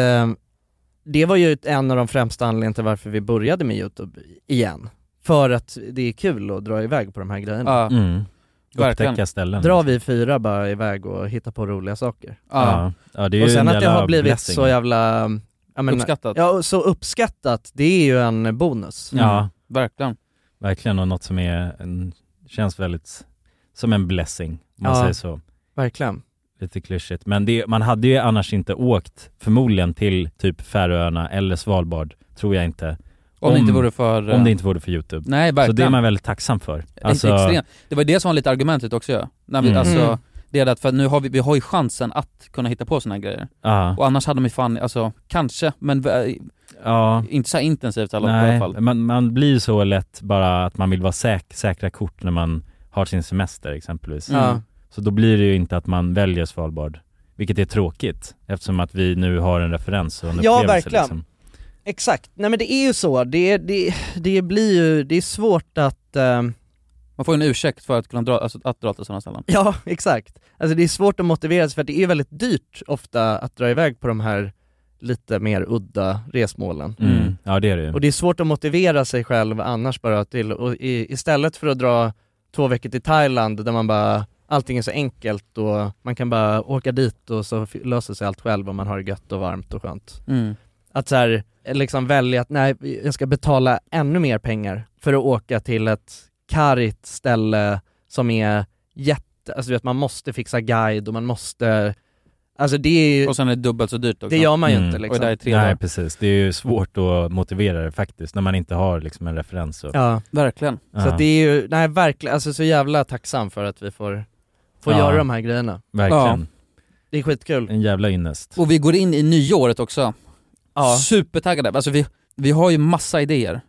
Speaker 1: det var ju en av de främsta anledningarna till varför vi började med YouTube igen. För att det är kul att dra iväg på de här grejerna.
Speaker 10: Ja.
Speaker 2: Upptäcka ställen.
Speaker 1: Drar vi 4 bara iväg och hittar på roliga saker.
Speaker 2: Ja, det är ju
Speaker 1: och sen
Speaker 2: en
Speaker 1: att det har blivit
Speaker 2: blessing.
Speaker 1: så jävla
Speaker 10: uppskattat.
Speaker 1: Ja, så uppskattat. Det är ju en bonus.
Speaker 2: Ja,
Speaker 10: verkligen,
Speaker 2: och något som känns väldigt som en blessing, om man säger så.
Speaker 1: Verkligen.
Speaker 2: Lite klyschigt. Men man hade ju annars inte åkt förmodligen till typ Färöarna eller Svalbard, tror jag inte.
Speaker 10: Om det inte vore för
Speaker 2: YouTube.
Speaker 10: Nej, verkligen.
Speaker 2: Så det är man väldigt tacksam för.
Speaker 10: Alltså, det var det som var lite argumentet också. Ja. När vi, alltså, det är att för nu har vi har ju chansen att kunna hitta på såna här grejer. Och annars hade man ju fan, alltså kanske, men inte så intensivt i alla fall.
Speaker 2: Man blir så lätt bara att man vill vara säkra kort när man har sin semester exempelvis. Så då blir det ju inte att man väljer Svalbard, vilket är tråkigt eftersom att vi nu har en referens och en upplevelse.
Speaker 1: Ja, verkligen.
Speaker 2: Liksom.
Speaker 1: Exakt. Nej, men det är ju så. Det blir ju, det är svårt att
Speaker 10: man får en ursäkt för att kunna dra till sådana ställen.
Speaker 1: Ja, exakt. Alltså det är svårt att motivera sig, för det är väldigt dyrt ofta att dra iväg på de här lite mer udda resmålen.
Speaker 2: Ja, det är det.
Speaker 1: Och det är svårt att motivera sig själv annars bara till, och istället för att dra 2 veckor till Thailand där man bara, allting är så enkelt och man kan bara åka dit och så löser sig allt själv om man har det gött och varmt och skönt. Att så här, liksom välja att nej, jag ska betala ännu mer pengar för att åka till ett karigt ställe som är alltså du vet, man måste fixa guide och man måste, alltså det är ju,
Speaker 10: och sen är det dubbelt så dyrt också.
Speaker 1: Det gör man ju inte liksom.
Speaker 10: Och det är 3
Speaker 2: Nej, precis. Det är ju svårt att motivera det faktiskt när man inte har liksom en referens.
Speaker 1: Ja,
Speaker 10: verkligen.
Speaker 1: Så att det är ju, nej verkligen, alltså så jävla tacksam för att vi får göra de här grejerna.
Speaker 2: Verkligen.
Speaker 1: Ja. Det är skitkul.
Speaker 2: En jävla ynnest.
Speaker 10: Och vi går in i nyåret också. Supertaggade. Alltså vi har ju massa idéer.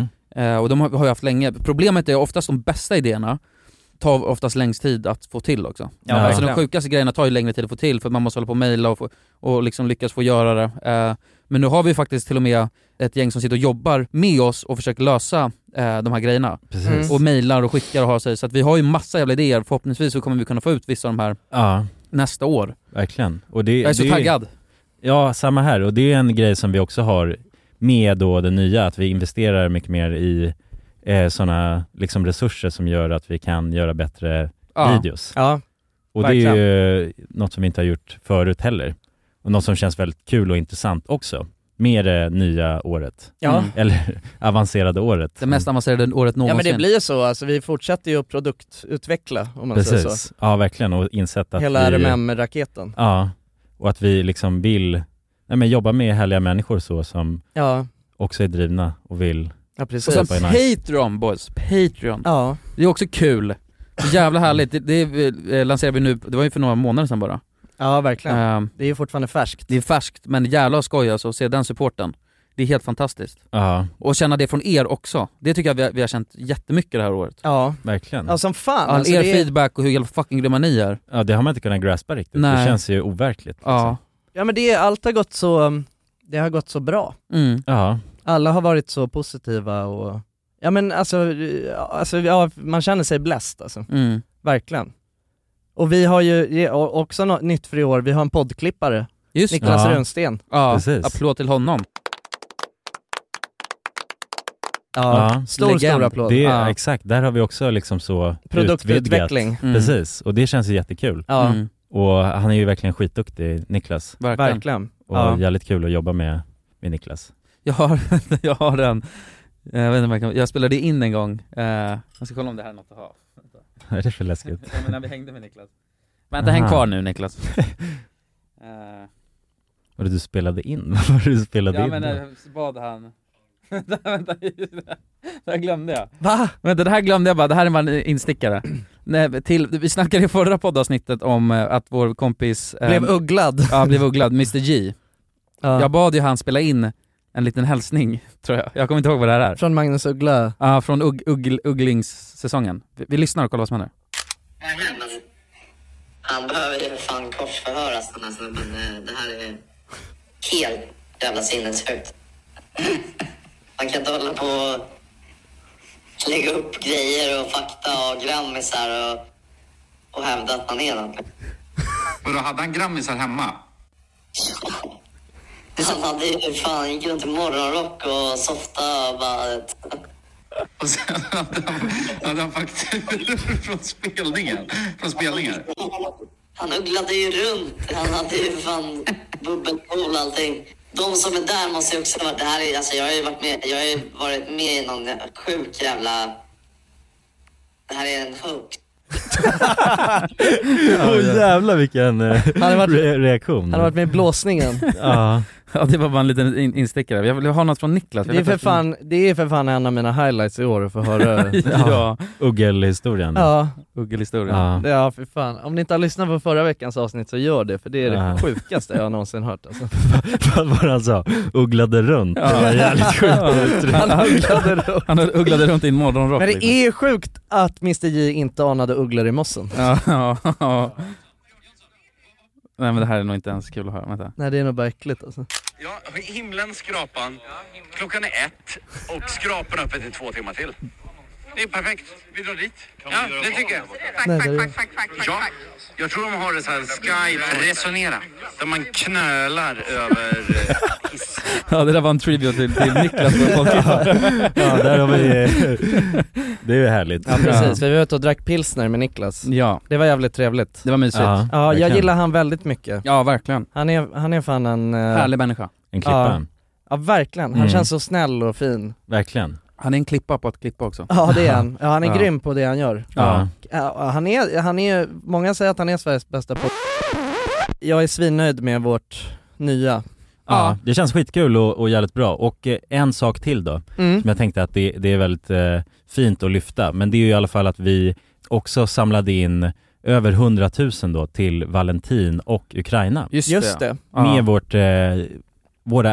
Speaker 10: Och de har vi haft länge. Problemet är oftast de bästa idéerna tar oftast längst tid att få till också. Alltså de sjukaste grejerna tar ju längre tid att få till, för man måste hålla på och mejla och liksom lyckas få göra det. Men nu har vi faktiskt till och med ett gäng som sitter och jobbar med oss och försöker lösa de här grejerna. Och mejlar och skickar och har sig. Så att vi har ju massa jävla idéer. Förhoppningsvis så kommer vi kunna få ut vissa av de här nästa år.
Speaker 2: Verkligen. Och
Speaker 10: jag är så taggad.
Speaker 2: Ja, samma här. Och det är en grej som vi också har med då det nya, att vi investerar mycket mer i sådana liksom resurser som gör att vi kan göra bättre videos.
Speaker 1: Ja,
Speaker 2: och
Speaker 1: verkligen.
Speaker 2: Det är ju något som vi inte har gjort förut heller. Och något som känns väldigt kul och intressant också. Med det nya året. Eller avancerade året.
Speaker 10: Det mest avancerade året någonsin.
Speaker 1: Ja, men det blir så. Alltså, vi fortsätter ju att produktutveckla, om man säger så.
Speaker 2: Ja, verkligen. Och insett att
Speaker 1: hela RMM-raketen.
Speaker 2: Ja, och att vi liksom vill jobba med härliga människor så som också är drivna och vill.
Speaker 1: Ja, precis.
Speaker 10: Och sen Patreon, boys. Patreon. Ja. Det är också kul. Jävla härligt. Det lanserar vi nu, det var ju för några månader sedan bara.
Speaker 1: Ja, verkligen. Det är ju fortfarande färskt.
Speaker 10: Det är färskt, men jävla skoj alltså att se den supporten. Det är helt fantastiskt.
Speaker 2: Ja.
Speaker 10: Och känna det från er också. Det tycker jag vi har känt jättemycket det här året.
Speaker 1: Ja,
Speaker 2: verkligen.
Speaker 1: Ja, som fan.
Speaker 10: All er feedback och hur jävla fucking grymma ni är.
Speaker 2: Ja, det har man inte kunnat graspa riktigt.
Speaker 10: Nej.
Speaker 2: Det känns ju overkligt.
Speaker 10: Ja.
Speaker 1: Ja, men allt har gått så, det har gått så bra.
Speaker 2: Ja.
Speaker 1: Alla har varit så positiva och ja, men alltså man känner sig blessed alltså. Verkligen. Och vi har ju också något nytt för i år. Vi har en poddklippare.
Speaker 10: Just
Speaker 1: Niklas Runsten.
Speaker 10: Ja, precis. Applåd till honom.
Speaker 1: Ja, stor applåd.
Speaker 2: Exakt, där har vi också liksom så
Speaker 1: produktutveckling.
Speaker 2: Precis, och det känns ju jättekul.
Speaker 1: Ja.
Speaker 2: Och han är ju verkligen skitduktig, Niklas.
Speaker 1: Verkligen.
Speaker 2: Och jävligt kul att jobba med Niklas.
Speaker 10: Jag har den. Jag vet inte, jag spelade in en gång. Jag ska kolla om det här är något att ha.
Speaker 2: Är det för läskigt?
Speaker 10: Ja, men när vi hängde med Niklas. Vänta, häng kvar nu, Niklas.
Speaker 2: Vad du spelade in? Vad var det du spelade in?
Speaker 10: Ja, men bad han. Vänta, det här glömde jag.
Speaker 1: Va?
Speaker 10: Vänta, det här glömde jag bara. Det här är bara en instickare. Vi snackade i förra poddavsnittet om att vår kompis
Speaker 1: blev ugglad.
Speaker 10: Ja, blev ugglad, Mr. G. Jag bad ju han spela in en liten hälsning, tror jag. Jag kommer inte ihåg vad det här är.
Speaker 1: Från Magnus Uggla.
Speaker 10: Ja, från Ugglingssäsongen. Vi lyssnar och kollar vad som händer.
Speaker 13: Han behöver ju fan korsförhöras, den här snubben. Det här är helt jävla sinnessjukt. Man kan inte hålla på och lägga upp grejer och fakta och grammisar och hävda att man är något.
Speaker 14: Och då hade han grammisar hemma?
Speaker 13: Han hade ju fan, gick runt i morgonrock och softa och bara...
Speaker 14: Och sen hade han fakturor från spelningar.
Speaker 13: Han ugglade ju runt. Han hade ju fan bubbelpool och allting. De som är där måste ju också ha varit... Det här är, alltså jag har ju varit med i någon sjuk jävla... Det här är en hoax.
Speaker 2: Jävlar vilken reaktion.
Speaker 1: Han har varit med i blåsningen.
Speaker 10: Ja, det var bara en liten instickare. Jag vill ha något från Niklas.
Speaker 1: Det är för fan en av mina highlights i år att få höra.
Speaker 10: Ja.
Speaker 2: Uggelhistorien.
Speaker 1: Ja.
Speaker 10: Uggelhistorien.
Speaker 1: Ja, för fan. Om ni inte har lyssnat på förra veckans avsnitt så gör det, för det är det sjukaste jag någonsin hört alltså.
Speaker 2: Vad var det han sa? Ugglade runt. Det var jävligt sjukt.
Speaker 10: Han ugglade runt i en morgonrock.
Speaker 1: Men det är sjukt att Mr. J inte anade ugglor i mossen.
Speaker 10: Ja. Nej, men det här är nog inte ens kul att höra. Vänta.
Speaker 1: Nej, det är nog bara äckligt alltså.
Speaker 14: Ja, himlen, skrapan. Klockan är 1 och skrapan öppet i 2 timmar till. Det är perfekt. Vi drar dit. Ja, det tycker jag. Ja, jag tror de har det så här Skype resonera. Där man knölar över hiss.
Speaker 10: Ja, det där var en trivia till Niklas.
Speaker 2: Ja, där har vi... Det är ju härligt.
Speaker 1: Ja, precis. Vi var ute och drack pilsner med Niklas.
Speaker 10: Ja.
Speaker 1: Det var jävligt trevligt.
Speaker 10: Det var mysigt.
Speaker 1: Ja, jag gillar han väldigt mycket.
Speaker 10: Ja, verkligen.
Speaker 1: Han är fan en...
Speaker 10: härlig människa.
Speaker 2: En klippa.
Speaker 1: Ja, verkligen. Han känns så snäll och fin.
Speaker 2: Verkligen.
Speaker 10: Han är en klippa på att klippa också.
Speaker 1: Ja, det är han. Ja, han är grym på det han gör.
Speaker 2: Ja.
Speaker 1: Han är, många säger att han är Sveriges bästa på. Jag är svinnöjd med vårt nya.
Speaker 2: Ja, det känns skitkul och jävligt bra. Och en sak till då, som jag tänkte att det är väldigt fint att lyfta. Men det är ju i alla fall att vi också samlade in över 100 000 då till Valentin och Ukraina.
Speaker 1: Just det.
Speaker 2: Med våra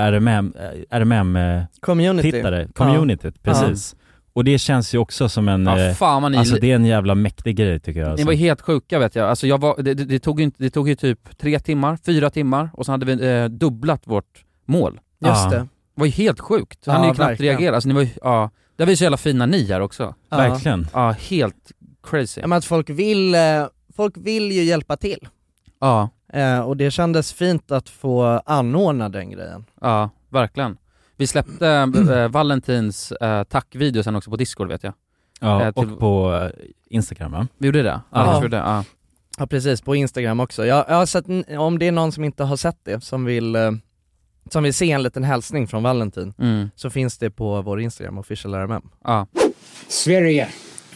Speaker 2: RMM-tittare, communityt, precis. Och det känns ju också som en, alltså det är en jävla mäktig grej tycker jag. Alltså.
Speaker 10: Det var helt sjuka vet jag. Alltså det tog ju typ 4 timmar och så hade vi dubblat vårt mål.
Speaker 1: Just det.
Speaker 10: Det var ju helt sjukt. Han är ju knappt reagerat. Alltså, det var ju så jävla fina ni här också.
Speaker 2: Verkligen.
Speaker 10: Ja, helt crazy.
Speaker 1: Ja, men att folk vill ju hjälpa till.
Speaker 10: Ja.
Speaker 1: Och det kändes fint att få anordna den grejen.
Speaker 10: Ja, verkligen. Vi släppte Valentins tackvideo sen också på Discord vet jag.
Speaker 2: Ja, och på Instagram va?
Speaker 10: Vi gjorde det?
Speaker 1: Ja, precis, på Instagram också. Jag har sett, om det är någon som inte har sett det, som vill se en liten hälsning från Valentin, så finns det på vår Instagram, official RMM.
Speaker 10: Ja.
Speaker 14: Sverige.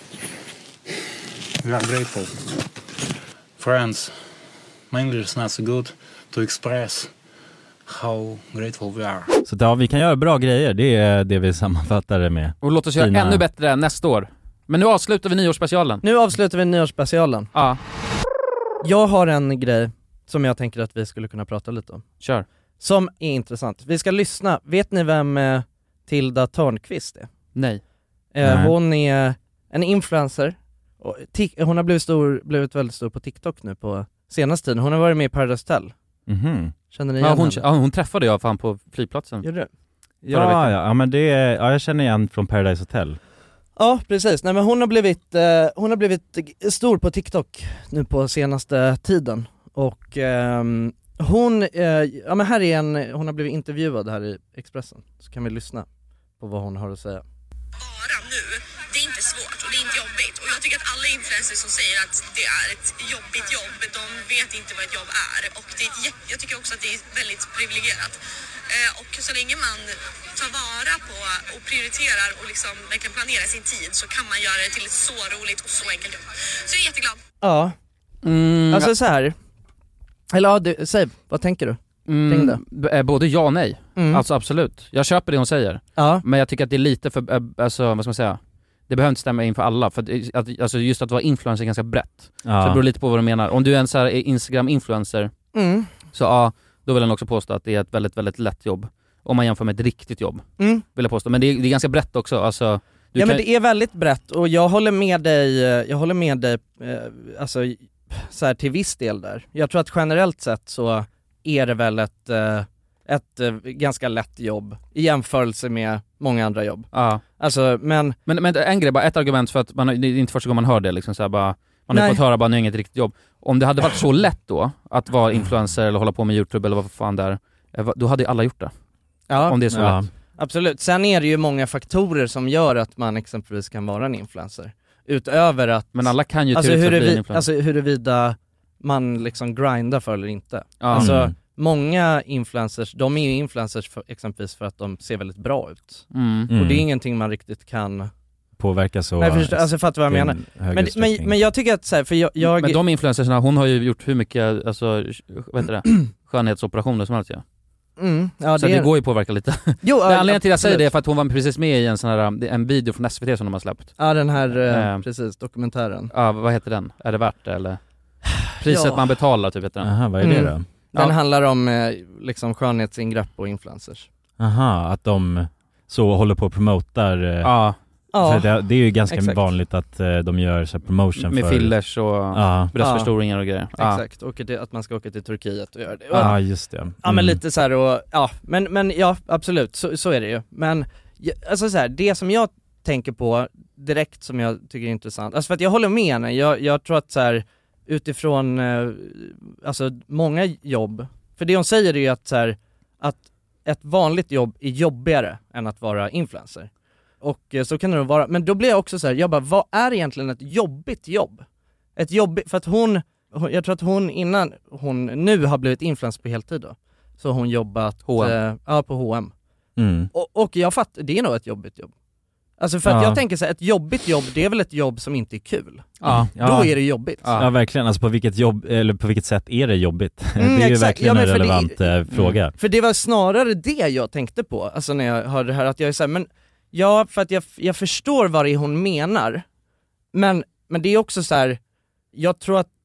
Speaker 14: We are grateful. Friends, my English is not so good to express how grateful we are.
Speaker 2: Så vi kan göra bra grejer, det är det vi sammanfattar det med.
Speaker 10: Och låt oss göra ännu bättre nästa år. Men nu avslutar vi nyårsspecialen. Ja.
Speaker 1: Jag har en grej som jag tänker att vi skulle kunna prata lite om.
Speaker 10: Kör.
Speaker 1: Som är intressant. Vi ska lyssna. Vet ni vem Tilda Törnqvist är?
Speaker 10: Nej.
Speaker 1: Hon är en influencer. Hon har blivit väldigt stor på TikTok nu på senaste tiden. Hon har varit med i Paradise Hotel. Känner ni igen henne?
Speaker 10: Hon träffade jag fan på flygplatsen.
Speaker 1: Gjorde du?
Speaker 2: Ja, men det är, jag känner igen från Paradise Hotel.
Speaker 1: Ja, precis. Nej, men hon har blivit stor på TikTok nu på senaste tiden. Och hon har blivit intervjuad här i Expressen. Så kan vi lyssna på vad hon har att säga.
Speaker 15: Bara nu, det är inte svårt och det är inte jobbigt. Och jag tycker att alla influencers som säger att det är ett jobbigt jobb, de vet inte vad ett jobb är. Och jag tycker också att det är väldigt privilegierat. Och så länge man tar vara på och prioriterar och liksom verkligen planerar sin tid, så kan man göra det till ett så roligt och så enkelt jobb. Så jag är jätteglad.
Speaker 1: Ja. Alltså så här. Eller ja, säg, vad tänker du?
Speaker 10: Både ja och nej. Alltså absolut. Jag köper det hon säger.
Speaker 1: Ja.
Speaker 10: Men jag tycker att det är lite för, alltså vad ska man säga, det behöver inte stämma in för alla. För alltså just att vara influencer är ganska brett. Så det beror lite på vad du menar. Om du är en så här Instagram-influencer, så då vill jag också påstå att det är ett väldigt, väldigt lätt jobb. Om man jämför med ett riktigt jobb, vill jag påstå. Men det är ganska brett också. Alltså,
Speaker 1: men det är väldigt brett. Och jag håller med dig alltså, så här, till viss del där. Jag tror att generellt sett så är det väl ett ganska lätt jobb i jämförelse med många andra jobb.
Speaker 10: Ja.
Speaker 1: Alltså, men
Speaker 10: en grej, bara ett argument för att det är inte första gången man hör det liksom, så här, bara, man har fått höra bara, nu är inget riktigt jobb. Om det hade varit så lätt då att vara influencer eller hålla på med YouTube eller vad fan där, då hade ju alla gjort det.
Speaker 1: Ja.
Speaker 10: Om det är så lätt.
Speaker 1: Absolut. Sen är det ju många faktorer som gör att man exempelvis kan vara en influencer. Utöver att...
Speaker 10: Men alla kan ju
Speaker 1: bli en influencer. Alltså huruvida man liksom grindar för eller inte.
Speaker 10: Ja.
Speaker 1: Alltså många influencers, de är ju influencers exempelvis för att de ser väldigt bra ut. Och det är ingenting man riktigt kan
Speaker 2: påverka så.
Speaker 1: Nej, alltså fattar vad jag menar. Men jag tycker att så här, för jag...
Speaker 10: Men de influencersna, hon har ju gjort hur mycket, alltså, vad heter det? Skönhetsoperationer som helst, ja.
Speaker 1: Ja,
Speaker 10: så det går ju påverka lite.
Speaker 1: Jo,
Speaker 10: anledningen till att jag säger det är för att hon var precis med i en sån här, en video från SVT som de har släppt.
Speaker 1: Ja, den här, precis, dokumentären.
Speaker 10: Ja, vad heter den? Är det värt det, eller? Priset man betalar, typ, heter den.
Speaker 2: Aha, vad är det då?
Speaker 1: Den handlar om liksom skönhetsingrepp och influencers.
Speaker 2: Aha, att de så håller på och promotar. Ja. För det är ju ganska vanligt att de gör så promotion
Speaker 10: med fillers och bröstförstoringar och grejer.
Speaker 1: Exakt, och att man ska åka till Turkiet och göra det.
Speaker 2: Ja, just det.
Speaker 1: Ja, men lite så här och men ja, absolut, så är det ju. Men alltså så här, det som jag tänker på direkt som jag tycker är intressant, alltså för att jag håller med henne, jag tror att så här, utifrån alltså många jobb, för det hon säger är ju att så här, att ett vanligt jobb är jobbigare än att vara influencer. Och så kan det nog vara, men då blir jag också så här, jag bara, vad är egentligen ett jobbigt jobb? Ett jobbigt, för att jag tror att hon innan hon nu har blivit influencer på heltid då, så har hon jobbat på H&M. Och jag fattar, det är nog ett jobbigt jobb. Alltså för att jag tänker så här, ett jobbigt jobb, det är väl ett jobb som inte är kul. Då är det jobbigt.
Speaker 2: Ja, verkligen. Alltså på vilket jobb, eller på vilket sätt är det jobbigt? Det är ju verkligen en relevant fråga.
Speaker 1: För det var snarare det jag tänkte på, alltså när jag hörde det här, att jag är så här, men ja, för att jag förstår vad det är hon menar. Men det är också så här, jag tror att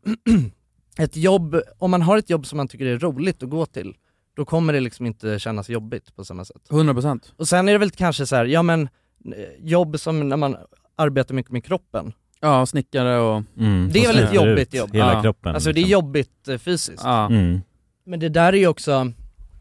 Speaker 1: ett jobb, om man har ett jobb som man tycker är roligt att gå till, då kommer det liksom inte kännas jobbigt på samma sätt.
Speaker 10: 100%.
Speaker 1: Och sen är det väl kanske så här, ja men jobb som när man arbetar mycket med kroppen.
Speaker 10: Ja, snickare och...
Speaker 1: det är väl ett jobbigt jobb.
Speaker 2: Hela kroppen.
Speaker 1: Alltså det är jobbigt fysiskt. Men det där är ju också,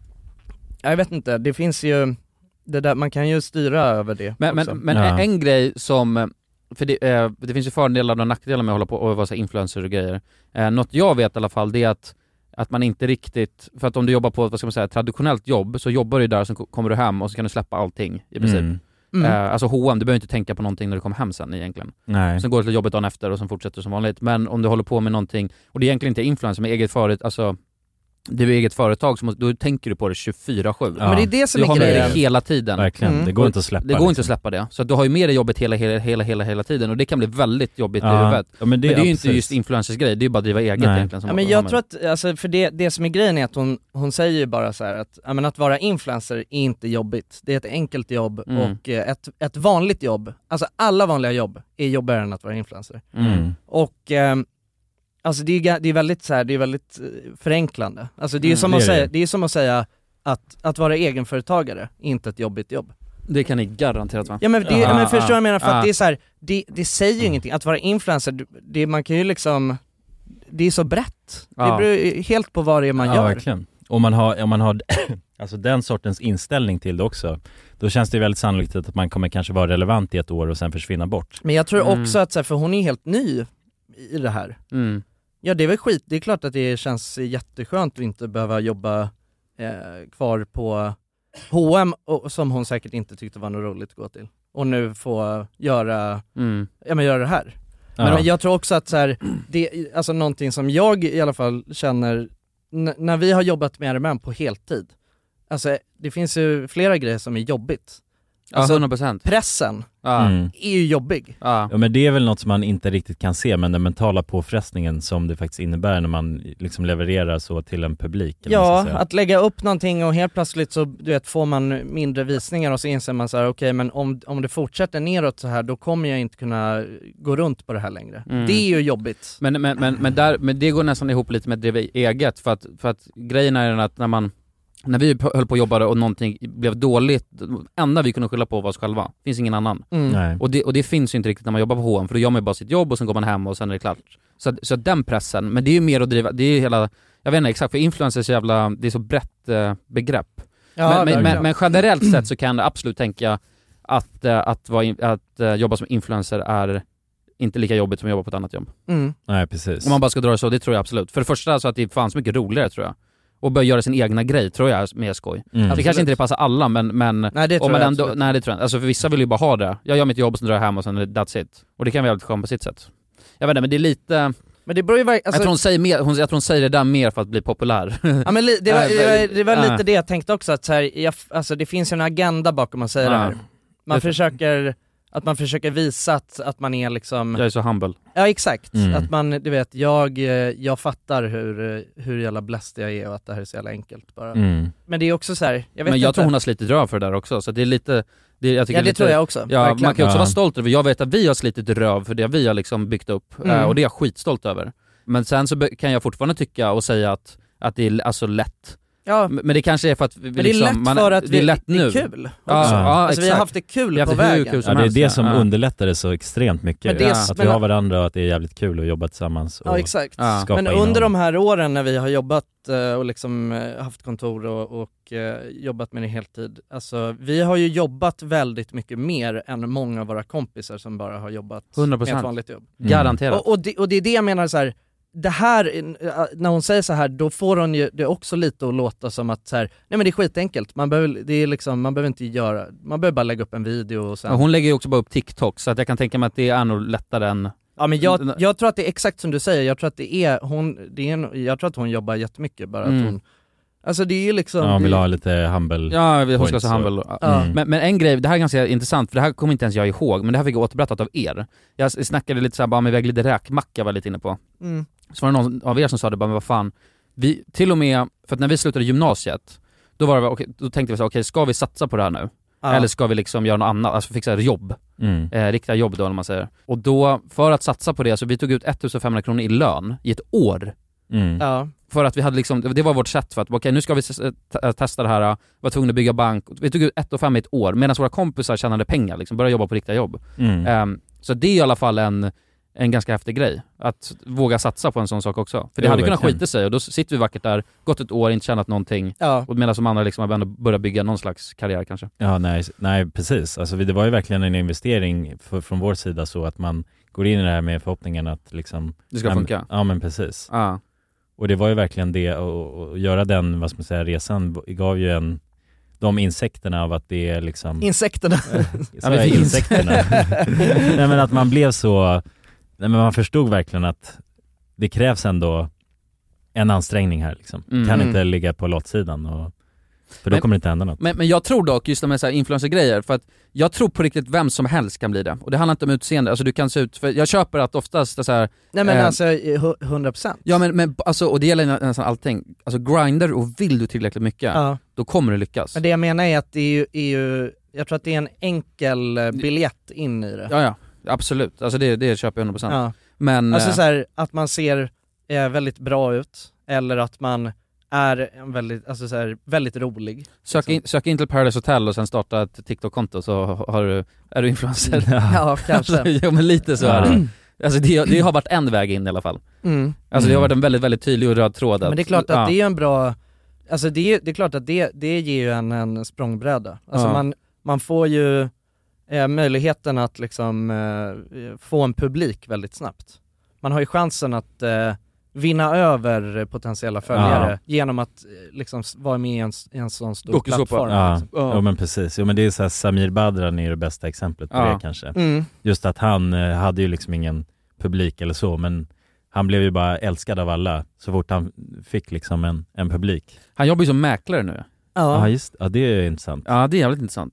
Speaker 1: jag vet inte, det finns ju det där, man kan ju styra över det.
Speaker 10: Men en grej som, för det finns ju fördelar och nackdelar med att hålla på och vara så influencer och grejer. Något jag vet i alla fall, det är att man inte riktigt, för att om du jobbar på, vad ska man säga, traditionellt jobb, så jobbar du där och sen kommer du hem och så kan du släppa allting i princip. Alltså H&M, du behöver inte tänka på någonting när du kommer hem sen egentligen.
Speaker 2: Nej.
Speaker 10: Sen går du till jobbet dagen efter och sen fortsätter du som vanligt. Men om du håller på med någonting, och det är egentligen inte influencer med eget företag, alltså det är eget företag, så då tänker du på det 24/7.
Speaker 1: Men det är det som
Speaker 10: du har med det hela tiden.
Speaker 2: Verkligen, det går inte att släppa.
Speaker 10: Det går inte att släppa det. Så att du har ju med dig jobbet hela tiden, och det kan bli väldigt jobbigt i huvudet.
Speaker 2: Ja, men det är
Speaker 10: ju inte just influencers grej, det är ju bara att driva eget egentligen.
Speaker 1: Ja, men jag tror att, alltså, för det som är grejen är att hon säger ju bara så här att vara influencer är inte jobbigt. Det är ett enkelt jobb och ett vanligt jobb, alltså alla vanliga jobb är jobbigare än att vara influencer. Och alltså det är väldigt så här, det är väldigt förenklande. Alltså det är som att säga, det är som att säga att vara egenföretagare, inte ett jobbigt jobb.
Speaker 10: Det kan ni garanterat, va?
Speaker 1: Ja, men men förstår jag menar, för att det är så här, det säger ju ingenting att vara influencer. Man kan ju liksom, det är så brett. Det beror helt på vad det är man gör.
Speaker 2: Verkligen. Om man har alltså den sortens inställning till det också, då känns det väldigt sannolikt att man kommer kanske vara relevant i ett år och sen försvinna bort.
Speaker 1: Men jag tror också att så här, för hon är helt ny i det här. Ja, det är väl skit. Det är klart att det känns jätteskönt att inte behöva jobba kvar på H&M, som hon säkert inte tyckte var något roligt att gå till. Och nu få göra det här. Men jag tror också att så här, det, alltså någonting som jag i alla fall känner när vi har jobbat med RMM på heltid. Alltså det finns ju flera grejer som är jobbigt. Alltså
Speaker 10: 100%.
Speaker 1: Pressen är ju jobbig.
Speaker 2: Ja, men det är väl något som man inte riktigt kan se, men den mentala påfrestningen som det faktiskt innebär när man liksom levererar så till en publik.
Speaker 1: Ja, att lägga upp någonting och helt plötsligt så får man mindre visningar och så inser man så här, okej, men om det fortsätter neråt så här, då kommer jag inte kunna gå runt på det här längre. Det är ju jobbigt.
Speaker 10: Men det går nästan ihop lite med att driva eget, för att grejen är att när vi höll på att jobba och någonting blev dåligt, enda vi kunde skylla på var oss själva. Det finns ingen annan. Och det finns ju inte riktigt när man jobbar på H&M, för då gör man bara sitt jobb och sen går man hem och sen är det klart. Så den pressen, men det är ju mer att driva, det är ju jag vet inte exakt, för influencers är jävla, det är så brett begrepp. Men generellt sett så kan jag absolut tänka att jobba som influencer är inte lika jobbigt som att jobba på ett annat jobb.
Speaker 2: Nej, precis.
Speaker 10: Om man bara ska dra det så, det tror jag absolut. För det första så att det fanns mycket roligare, tror jag. Och börja göra sin egna grej, tror jag, med skoj. Det kanske inte det passar alla, men
Speaker 1: nej, det tror jag ändå,
Speaker 10: nej, det tror jag. Alltså för vissa vill ju bara ha det. Jag gör mitt jobb och sen drar jag hem och sen that's it. Och det kan vara väldigt skönt på sitt sätt. Jag vet inte, men det är lite...
Speaker 1: Men det beror ju alltså...
Speaker 10: jag tror hon säger det där mer för att bli populär.
Speaker 1: Ja, men det var lite det jag tänkte också, att så här, alltså det finns ju en agenda bakom att säga det här. Man försöker visa att man är liksom...
Speaker 10: Jag är så humble.
Speaker 1: Ja, exakt. Att man, du vet, jag fattar hur jävla bläst jag är och att det här är så jävla enkelt bara. Men det är också så här,
Speaker 10: jag tror hon har slitit röv för det där också, så det är lite... jag tycker
Speaker 1: det tror jag också.
Speaker 10: Ja, man kan ju också vara stolt över. Jag vet att vi har slitit röv för det vi har liksom byggt upp, och det är jag skitstolt över. Men sen så kan jag fortfarande tycka och säga att det är alltså lätt. Ja. Men det kanske är för att vi
Speaker 1: det är lätt för att det är lätt nu. Kul också. Alltså vi har haft det kul på vägen.
Speaker 2: Det är det som underlättar det så extremt mycket. Att vi har varandra och att det är jävligt kul att jobba tillsammans. Och
Speaker 1: exakt. Men under de här åren när vi har jobbat och liksom haft kontor och jobbat med det heltid. Alltså vi har ju jobbat väldigt mycket mer än många av våra kompisar som bara har jobbat
Speaker 10: 100%.
Speaker 1: med ett vanligt jobb.
Speaker 10: Garanterat.
Speaker 1: Och det är det jag menar så här. Det här, när hon säger så här, då får hon ju det också lite att låta som att så här, nej men det är skitenkelt, man behöver inte göra, man behöver bara lägga upp en video och sen...
Speaker 10: Ja, hon lägger ju också bara upp TikTok, så att jag kan tänka mig att det är nog lättare än...
Speaker 1: Ja, men jag tror att det är exakt som du säger, jag tror att jag tror att hon jobbar jättemycket, bara att hon... Alltså det är ju liksom...
Speaker 2: Ja, vill ha lite humble.
Speaker 10: Ja, hon ska ha humble. Men en grej, det här är ganska intressant, för det här kommer inte ens jag ihåg, men det här fick jag återberättat av er. Jag snackade lite såhär, bara med väg lite räkmacka var lite inne på. Så var det någon av er som sa det, bara, men vad fan, vi, till och med, för att när vi slutade gymnasiet, då var det, då tänkte vi så okej, ska vi satsa på det här nu? Eller ska vi liksom göra något annat, alltså fixa jobb, riktiga jobb då, när man säger. Och då, för att satsa på det, så vi tog ut 1500 kronor i lön i ett år. För att vi hade liksom, det var vårt sätt för att okej, nu ska vi testa det här, var tvungna att bygga bank. Vi tog ut 1,5 i ett år, medan våra kompisar tjänade pengar, liksom, började jobba på riktiga jobb. Så det är i alla fall en ganska häftig grej, att våga satsa på en sån sak också. För det hade kunnat skita sig, och då sitter vi vackert där, gått ett år, inte tjänat någonting, och medan som andra liksom har börjat bygga någon slags karriär kanske.
Speaker 2: Ja, nej precis. Alltså, det var ju verkligen en investering från vår sida, så att man går in i det här med förhoppningen att liksom...
Speaker 10: Det ska funka.
Speaker 2: Ja, men precis. Och det var ju verkligen det, och göra den, vad ska man säga, resan gav ju de insekterna av att det är liksom...
Speaker 1: Insekterna?
Speaker 2: Insekterna. Nej, men att man blev så... Nej, men man förstod verkligen att det krävs ändå en ansträngning här liksom. Kan inte ligga på lottsidan, för då kommer det inte hända något.
Speaker 10: Men jag tror dock just med så här influencer-grejer, för att jag tror på riktigt vem som helst kan bli det. Och det handlar inte om utseende, alltså du kan se ut, för jag köper att oftast så här...
Speaker 1: Nej men alltså 100%.
Speaker 10: Ja men alltså, och det gäller nästan allting. Alltså grinder, och vill du tillräckligt mycket, då kommer du lyckas.
Speaker 1: Men det jag menar är att det är ju jag tror att det är en enkel biljett in i det.
Speaker 10: Ja, absolut. Alltså det köper jag 100%.
Speaker 1: Ja.
Speaker 10: Men
Speaker 1: alltså så här, att man ser väldigt bra ut, eller att man är väldigt, alltså så här, väldigt rolig.
Speaker 10: Sök in till Paradise Hotel och sen starta ett TikTok-konto, så är du influencer.
Speaker 1: Ja, kanske.
Speaker 10: Ja, men lite så är det. Alltså det har varit en väg in i alla fall. Alltså det har varit en väldigt, väldigt tydlig och röd tråd.
Speaker 1: Men det är klart att det är en bra... Alltså det är klart att det ger ju en språngbräda. Alltså man får ju möjligheten att liksom få en publik väldigt snabbt. Man har ju chansen att vinna över potentiella följare genom att liksom vara med i en sån stor plattform. Liksom.
Speaker 2: Ja, men precis. Jo, men det är så här, Samir Badran är det bästa exemplet på det kanske. Just att han hade ju liksom ingen publik eller så, men han blev ju bara älskad av alla så fort han fick liksom en publik.
Speaker 10: Han jobbar ju som mäklare nu.
Speaker 2: Ja, just. Ja, det är intressant.
Speaker 10: Ja, det är jävligt intressant.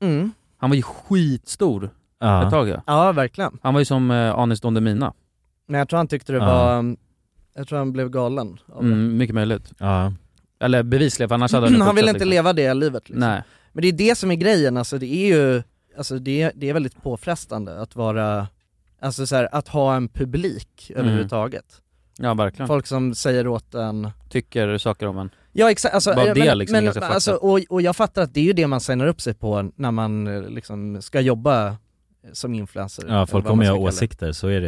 Speaker 10: Han var ju skitstor ett tag.
Speaker 1: Ja, verkligen.
Speaker 10: Han var ju som Anis Don Demina.
Speaker 1: Men jag tror han tyckte det var... Jag tror han blev galen av det.
Speaker 10: Mycket möjligt. Eller bevisligen, för annars hade
Speaker 1: han vill inte leva det livet liksom.
Speaker 10: Nej.
Speaker 1: Men det är det som är grejen, alltså det är ju, alltså det är väldigt påfrestande att vara, alltså så här, att ha en publik överhuvudtaget.
Speaker 10: Ja, verkligen.
Speaker 1: Folk som säger åt en,
Speaker 10: tycker saker om en.
Speaker 1: Ja, exakt. Alltså,
Speaker 10: men
Speaker 1: alltså, och jag fattar att det är ju det man signar upp sig på när man liksom ska jobba som influencer.
Speaker 2: Ja, folk kommer ju ha åsikter, så är det.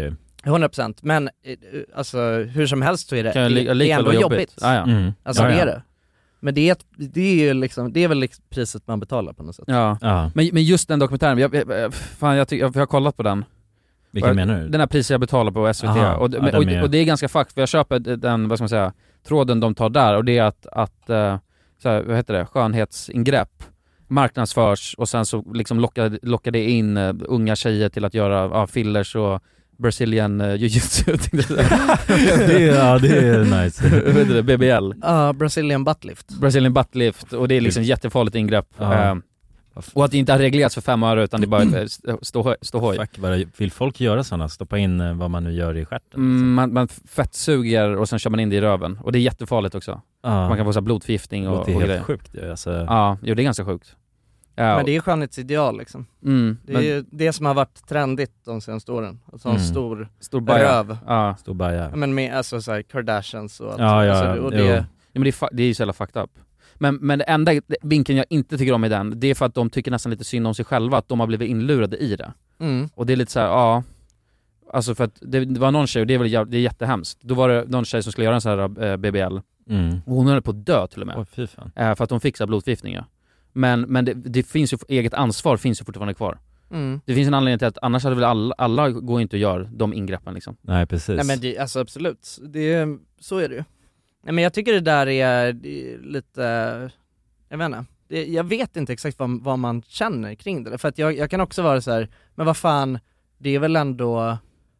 Speaker 3: 100%, men alltså hur som helst så är det ändå jobbigt. Alltså det är det. Men det är ju liksom, det är väl priset man betalar på något sätt.
Speaker 10: Men just den dokumentären, jag har kollat på den.
Speaker 2: Vilken menar du?
Speaker 10: Den här priset jag betalar på SVT. Och det är ganska fuck, för jag köper den, vad ska man säga, tråden de tar där, och det är att så här, vad heter det, skönhetsingrepp marknadsförs, och sen så liksom lockar det in unga tjejer till att göra fillers och Brazilian jiu-jitsu.
Speaker 2: det är nice.
Speaker 10: Vet du det, BBL.
Speaker 3: Brazilian buttlift.
Speaker 10: Brazilian buttlift, och det är liksom jättefarligt ingrepp. Och att det inte har reglerats för 5 år, utan det är bara ståhoj.
Speaker 2: Vill folk göra sådana? Stoppa in vad man nu gör i stjärten?
Speaker 10: Man fettsuger och sen kör man in det i röven. Och det är jättefarligt också. Man kan få så här blodförgiftning och grejer.
Speaker 2: Det är helt sjukt. Alltså.
Speaker 10: Ja, det är ganska sjukt.
Speaker 3: Men det är ju skönhetsideal liksom. Det är ju det som har varit trendigt de senaste åren. Alltså en stor röv.
Speaker 2: Stor baja.
Speaker 3: Men med alltså så här Kardashians och allt.
Speaker 10: Och men det är ju så jävla fucked up. Men det enda vinkeln jag inte tycker om i den, det är för att de tycker nästan lite synd om sig själva, att de har blivit inlurade i det. Och det är lite så här, alltså för att det var någon tjej, och det är jättehemskt. Då var det någon tjej som skulle göra en sån här BBL. Och hon höll på att dö till och med.
Speaker 2: Fy fan.
Speaker 10: För att de fixar blodförgiftning. Men det finns ju, eget ansvar finns ju fortfarande kvar. Det finns en anledning till att annars hade väl alla går inte att göra de ingreppen liksom.
Speaker 2: Nej, precis.
Speaker 3: Nej, men alltså absolut. Så är det ju. Nej, men jag tycker det där är lite, jag vet inte. Jag vet inte exakt vad man känner kring det. För att jag kan också vara så här, men vad fan, det är väl ändå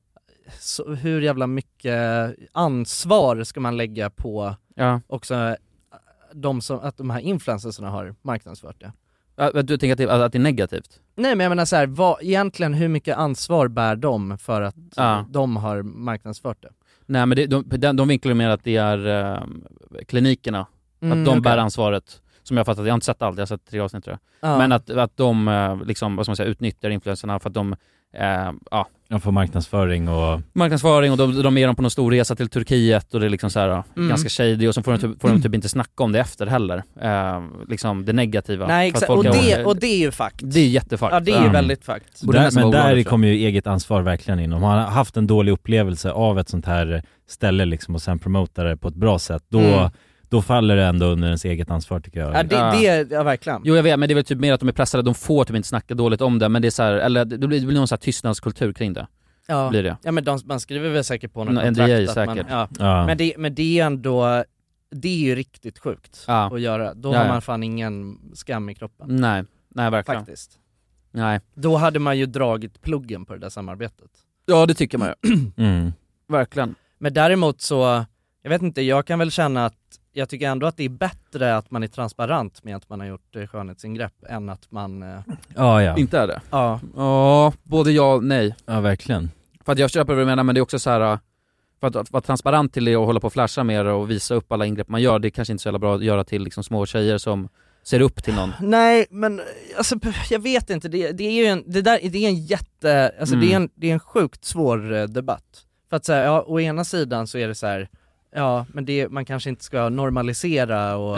Speaker 3: hur jävla mycket ansvar ska man lägga på också att de här influencersarna har marknadsfört det.
Speaker 10: Du tänker att det är negativt?
Speaker 3: Nej, men jag menar så här, egentligen hur mycket ansvar bär de för att de har marknadsfört det?
Speaker 10: Nej, men de vinklar mer att det är klinikerna, att de bär ansvaret. Som jag fattat, jag har inte sett allt, jag har sett 3 avsnitt tror jag. Men att de liksom, vad ska man säga, utnyttjar influencerna för att de
Speaker 2: de får marknadsföring och
Speaker 10: de är på någon stor resa till Turkiet, och det är liksom så här ganska shady, och så får de typ inte snacka om det efter heller. Liksom det negativa.
Speaker 3: Nej, exakt. Och det är ju fakt.
Speaker 10: Det är jättefakt.
Speaker 3: Ja, det är ju väldigt fakt.
Speaker 2: Men där kommer ju eget ansvar verkligen in. Om man har haft en dålig upplevelse av ett sånt här ställe liksom, och sen promotar det på ett bra sätt, då faller det ändå under ens eget ansvar, tycker jag.
Speaker 3: Ja, verkligen.
Speaker 10: Jo, jag vet, men det är väl typ mer att de är pressade, de får typ inte snacka dåligt om det, men det är så här, eller det blir någon så här tystnadskultur kring det.
Speaker 3: Ja,
Speaker 10: blir det.
Speaker 3: Ja, men man skriver väl säkert på någon
Speaker 10: kontrakt
Speaker 3: NDA,
Speaker 10: säkert.
Speaker 3: Men det är ändå, det är ju riktigt sjukt att göra. Då har man fan ingen skam i kroppen.
Speaker 10: Nej, verkligen.
Speaker 3: Faktiskt.
Speaker 10: Nej.
Speaker 3: Då hade man ju dragit pluggen på det där samarbetet.
Speaker 10: Ja, det tycker man ju. Verkligen.
Speaker 3: Men däremot så, jag vet inte, jag kan väl känna att jag tycker ändå att det är bättre att man är transparent med att man har gjort skönhetsingrepp än att man
Speaker 10: inte är det.
Speaker 3: Ja,
Speaker 10: både ja och nej.
Speaker 2: Ja, verkligen.
Speaker 10: För att jag köper vad du menar, men det är också så här, för att vara transparent till det och hålla på och flasha mer och visa upp alla ingrepp man gör, det är kanske inte så jävla bra att göra till liksom små tjejer som ser upp till någon.
Speaker 3: Nej, men alltså, jag vet inte, det är ju det är en jätte, alltså det är en sjukt svår debatt. För att säga, å ena sidan så är det så här, men man kanske inte ska normalisera och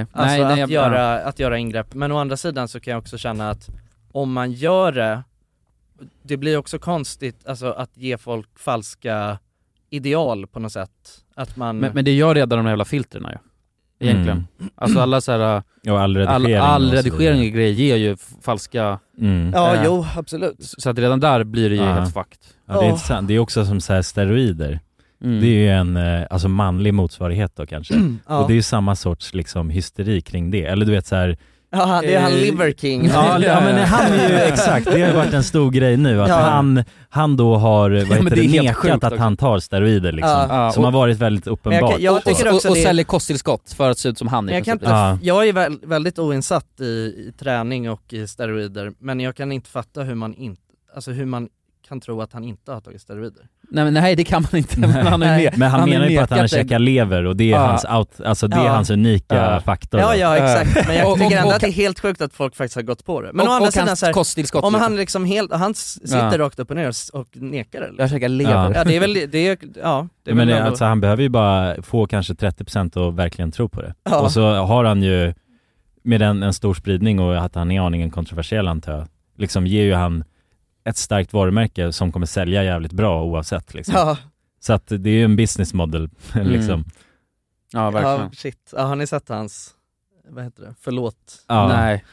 Speaker 3: att göra ingrepp. Men å andra sidan så kan jag också känna att om man gör det blir också konstigt, alltså, att ge folk falska ideal på något sätt. Att man...
Speaker 10: men det gör redan de jävla filterna ju. Egentligen. Alltså alla så här, all redigering och grejer ger ju falska...
Speaker 3: Jo, absolut.
Speaker 10: Så att redan där blir det ju helt fucked.
Speaker 2: Ja, det är intressant. Det är också som så här steroider. Det är ju en alltså manlig motsvarighet då kanske. Och det är ju samma sorts liksom hysteri kring det. Eller du vet så här.
Speaker 3: Ja, det är han Liver King.
Speaker 2: Ja, men han är ju exakt. Det har ju varit en stor grej nu att han då har nekat att han tar steroider liksom. Som har varit väldigt uppenbart.
Speaker 10: Och säljer kosttillskott för att se ut som han.
Speaker 3: Jag är väldigt oinsatt i träning och i steroider, men jag kan inte fatta hur man kan tro att han inte har tagit steroider.
Speaker 10: Nej, det kan man inte. Men han
Speaker 2: menar ju på att han käkar lever, och det är hans unika faktor.
Speaker 3: Ja, exakt. Men jag tycker ändå att det är helt sjukt att folk faktiskt har gått på det. Men å andra sidan så här, om han liksom han sitter rakt upp och ner och nekar det.
Speaker 10: Jag käkar lever.
Speaker 3: Ja, det är väl det.
Speaker 2: Men alltså, han behöver ju bara få kanske 30% och verkligen tro på det. Och så har han ju med en stor spridning och att han är aningen kontroversiell, antar jag, liksom ger ju han ett starkt varumärke som kommer sälja jävligt bra oavsett liksom.
Speaker 1: Ja.
Speaker 2: Så att det är ju en business model liksom.
Speaker 10: Ja, verkligen.
Speaker 1: Ja, shit. Ja, har ni sett hans, vad heter det? Förlåt.
Speaker 2: Ja.
Speaker 10: Nej.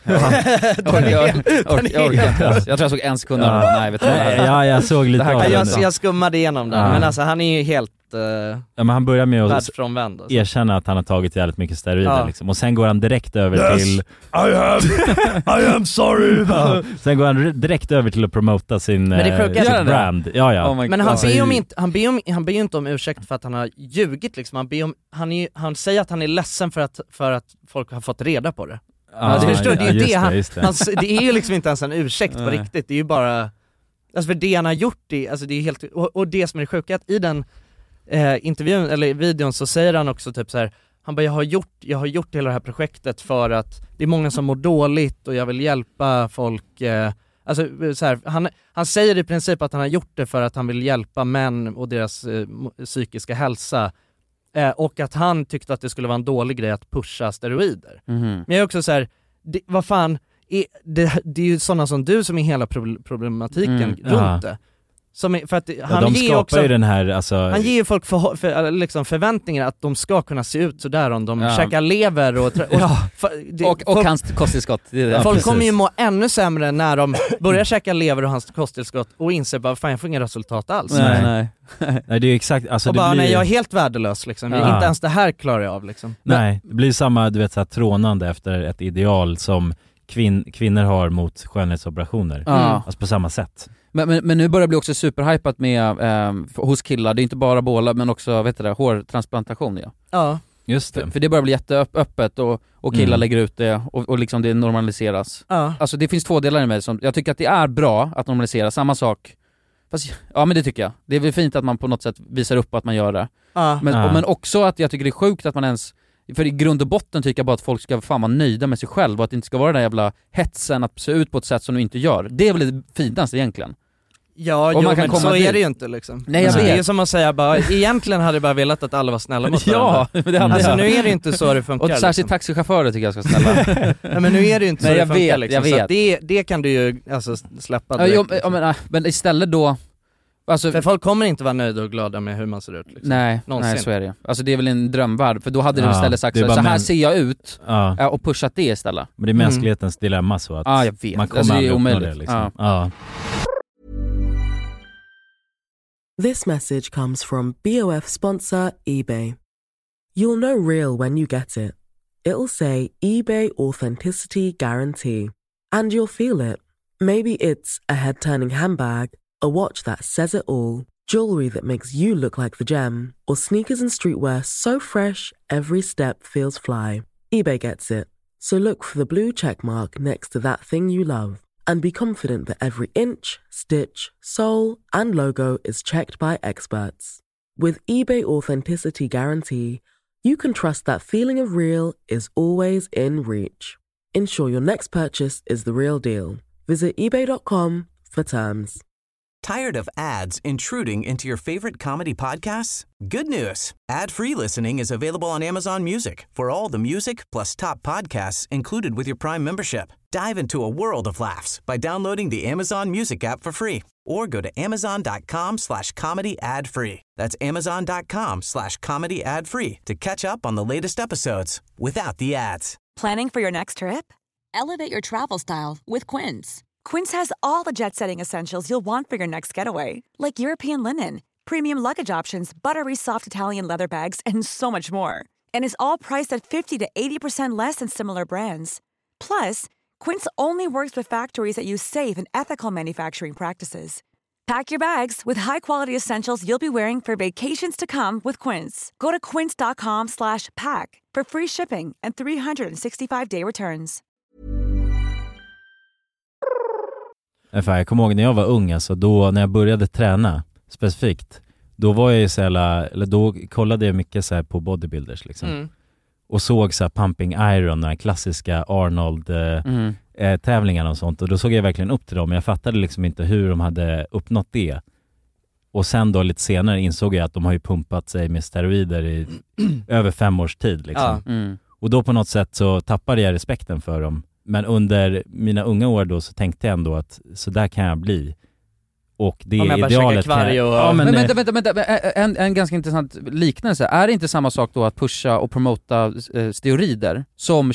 Speaker 10: Jag tror jag såg en sekund. Nej, vet du.
Speaker 2: Ja, jag såg lite av det.
Speaker 1: Jag skummade igenom den, men alltså han är ju helt
Speaker 2: men han börjar med att
Speaker 1: världsfrånvänd, alltså.
Speaker 2: erkänna att han har tagit jävligt mycket steroider liksom. Och sen går han direkt över till I am sorry. Sen går han direkt över till att promota sin brand. Ja.
Speaker 1: Men han ber ju inte om ursäkt för att han har ljugit liksom. Han säger att han är ledsen för att folk har fått reda på det. Det är ju liksom inte ens en ursäkt på riktigt. Det är ju bara, alltså för det han har gjort alltså det är helt, och det som är sjukt att i den intervjun eller videon så säger han också typ så här, han bara jag har gjort hela det här projektet för att det är många som mår dåligt och jag vill hjälpa folk, alltså så här, han säger i princip att han har gjort det för att han vill hjälpa män och deras psykiska hälsa, och att han tyckte att det skulle vara en dålig grej att pusha steroider. Men jag är också så här, vad fan det är ju sådana som du som är hela problematiken runt det. För att han ger också,
Speaker 2: ju den här, alltså,
Speaker 1: han ger ju folk liksom förväntningar att de ska kunna se ut så där om de käkar lever
Speaker 10: och hans kosttillskott.
Speaker 1: Folk kommer ju må ännu sämre när de börjar käka lever och hans kosttillskott och inser bara fan jag får inga resultat alls.
Speaker 2: Nej, det är ju exakt, alltså,
Speaker 1: och bara, nej jag är helt värdelös liksom. Inte ens det här klarar jag av liksom.
Speaker 2: Nej, det blir samma, du vet, så här, trånande efter ett ideal som kvinnor har mot skönhetsoperationer. Alltså på samma sätt.
Speaker 10: Men nu börjar det bli också superhypat med hos killar. Det är inte bara båla men också hårtransplantation.
Speaker 2: Ja, just det.
Speaker 10: För det börjar bli jätteöppet och killar lägger ut det och liksom det normaliseras. Alltså det finns två delar i mig som jag tycker att det är bra att normalisera. Samma sak. Fast, ja men det tycker jag. Det är väl fint att man på något sätt visar upp att man gör det. Men också att jag tycker det är sjukt att man ens, för i grund och botten tycker jag bara att folk ska fan vara nöjda med sig själv och att det inte ska vara den jävla hetsen att se ut på ett sätt som de inte gör. Det är väl det finaste egentligen.
Speaker 1: Ja, men så är det ju inte liksom.
Speaker 10: Nej, jag vet.
Speaker 1: Det är som att säga bara, egentligen hade jag bara velat att alla var snälla mot
Speaker 10: varandra. Ja, det
Speaker 1: alltså nu är det inte så det funkar.
Speaker 10: Och särskilt liksom. Taxichaufförer tycker jag ska snälla.
Speaker 1: Nej, men nu är det ju inte så det funkar liksom.
Speaker 10: Jag vet.
Speaker 1: Så det kan du ju alltså släppa direkt.
Speaker 10: Men istället då alltså,
Speaker 1: för folk kommer inte vara nöjda och glada med hur man ser ut liksom.
Speaker 10: Nej, så är det. Alltså det är väl en drömvärld. För då hade du istället sagt så här ser jag ut och pushat det istället.
Speaker 2: Men det är mänsklighetens dilemma så att
Speaker 10: jag vet.
Speaker 2: Man kommer aldrig uppnå det liksom.
Speaker 5: This message comes from BOF sponsor eBay. You'll know real when you get it. It'll say eBay Authenticity Guarantee. And you'll feel it. Maybe it's a head-turning handbag, a watch that says it all, jewelry that makes you look like the gem, or sneakers and streetwear so fresh every step feels fly. eBay gets it. So look for the blue check mark next to that thing you love. And be confident that every inch, stitch, sole, and logo is checked by experts. With eBay Authenticity Guarantee, you can trust that feeling of real is always in reach. Ensure your next purchase is the real deal. Visit ebay.com for terms.
Speaker 4: Tired of ads intruding into your favorite comedy podcasts? Good news. Ad-free listening is available on Amazon Music for all the music plus top podcasts included with your Prime membership. Dive into a world of laughs by downloading the Amazon Music app for free or go to amazon.com/comedy ad-free. That's amazon.com/comedy ad-free to catch up on the latest episodes without the ads.
Speaker 12: Planning for your next trip? Elevate your travel style with Quince. Quince has all the jet-setting essentials you'll want for your next getaway, like European linen, premium luggage options, buttery soft Italian leather bags, and so much more. And is all priced at 50 to 80% less than similar brands. Plus, Quince only works with factories that use safe and ethical manufacturing practices. Pack your bags with high-quality essentials you'll be wearing for vacations to come with Quince. Go to quince.com/pack for free shipping and 365-day returns.
Speaker 2: Jag kommer ihåg när jag var ung, alltså då när jag började träna specifikt, då var jag ju så eller då kollade jag mycket så här på bodybuilders liksom. Och såg så här Pumping Iron, den klassiska Arnold tävlingarna och sånt, och då såg jag verkligen upp till dem, men jag fattade liksom inte hur de hade uppnått det. Och sen då lite senare insåg jag att de har ju pumpat sig med steroider i över 5 års tid liksom. Och då på något sätt så tappade jag respekten för dem. Men under mina unga år då så tänkte jag ändå att så där kan jag bli. och det
Speaker 1: om
Speaker 2: är
Speaker 1: jag bara
Speaker 2: idealet
Speaker 1: kvarg och...
Speaker 10: Ja, men vänta. En ganska intressant liknelse. Är det inte samma sak då att pusha och promota steroider som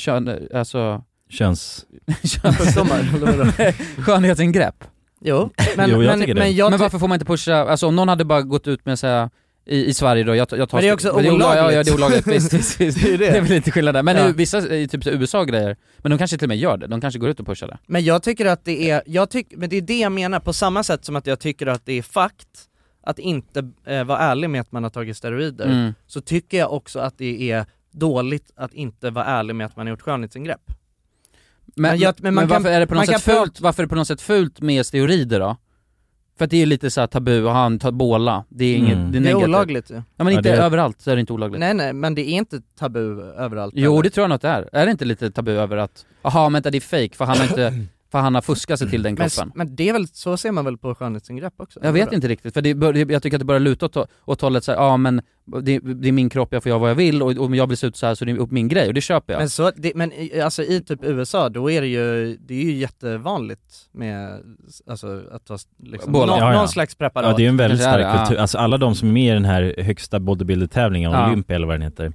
Speaker 10: skönhetsingrepp?
Speaker 1: Jo,
Speaker 10: men varför får man inte pusha, alltså om någon hade bara gått ut med så i Sverige då, jag tar
Speaker 1: men det är också olagligt.
Speaker 10: Ja, det är olagligt. Visst.
Speaker 1: det är
Speaker 10: väl lite skillnad där. Men vissa i typ USA-grejer, men de kanske till och med gör det. De kanske går ut och pushar det.
Speaker 1: Men jag tycker att det är, men det är det jag menar, på samma sätt som att jag tycker att det är fakt att inte vara ärlig med att man har tagit steroider, så tycker jag också att det är dåligt att inte vara ärlig med att man har gjort skönhetsingrepp.
Speaker 10: Men varför är det på något sätt fult? Varför är det på något sätt fult med steroider då? För att det är lite så här tabu, och han tar båla. Det är inget, det är
Speaker 1: olagligt.
Speaker 10: Ja, men inte överallt så är det inte olagligt.
Speaker 1: Nej, men det är inte tabu överallt.
Speaker 10: Jo, det tror jag nog att det är. Är det inte lite tabu över att men det är fake för han har inte för han har fuskat sig till den kroppen.
Speaker 1: Men det är väl, så ser man väl på skönhetsingrepp också?
Speaker 10: Jag vet inte riktigt, för jag tycker att det börjar luta åt hållet så här, men det är min kropp, jag får göra vad jag vill, och om jag blir ut så här så det är upp min grej, och det köper jag.
Speaker 1: Men alltså i typ USA, då är det är ju jättevanligt med att ta liksom, någon slags preparat.
Speaker 2: Ja, det är en väldigt stark kultur. Alltså alla de som är med i den här högsta bodybuilder-tävlingen, Olympia eller vad den heter,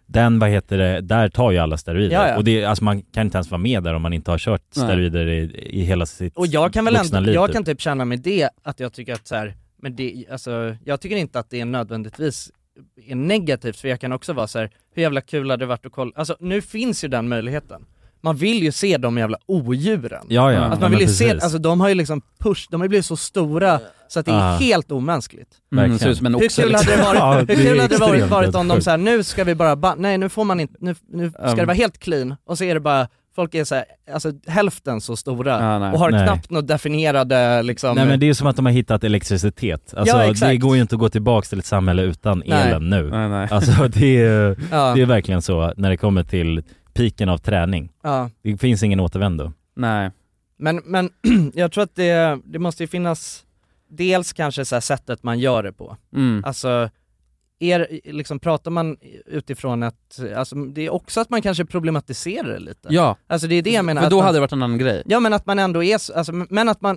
Speaker 2: där tar ju alla steroider. Ja. Och det, alltså man kan inte ens vara med där om man inte har kört steroider i hela sitt
Speaker 1: och jag kan väl
Speaker 2: vuxna liv.
Speaker 1: Jag kan typ känna med det att jag tycker att så här, men det, alltså, jag tycker inte att det är nödvändigtvis är negativt, för jag kan också vara så här, hur jävla kul hade det varit att kolla. Alltså nu finns ju den möjligheten. Man vill ju se de jävla odjuren.
Speaker 2: Ja.
Speaker 1: Att man vill ju se, alltså de har ju liksom de har ju blivit så stora så att det är helt omänskligt.
Speaker 10: Hur
Speaker 1: kul hade det varit om de så här, nu ska vi bara nej, nu får man inte, nu ska det vara helt clean, och så är det bara, folk är så här, alltså hälften så stora och har knappt något definierade liksom.
Speaker 2: Nej, men det är som att de har hittat elektricitet. Alltså det går ju inte att gå tillbaka till ett samhälle utan elen nu. Nej. Alltså det är verkligen så när det kommer till piken av träning. Ja. Det finns ingen återvändo.
Speaker 10: Nej.
Speaker 1: Men jag tror att det måste ju finnas dels kanske så här sättet man gör det på. Alltså liksom pratar man utifrån att, alltså det är också att man kanske problematiserar det lite.
Speaker 10: Ja.
Speaker 1: Alltså det är det jag menar.
Speaker 10: För då hade det varit en annan grej.
Speaker 1: Ja, men att man ändå är alltså, men att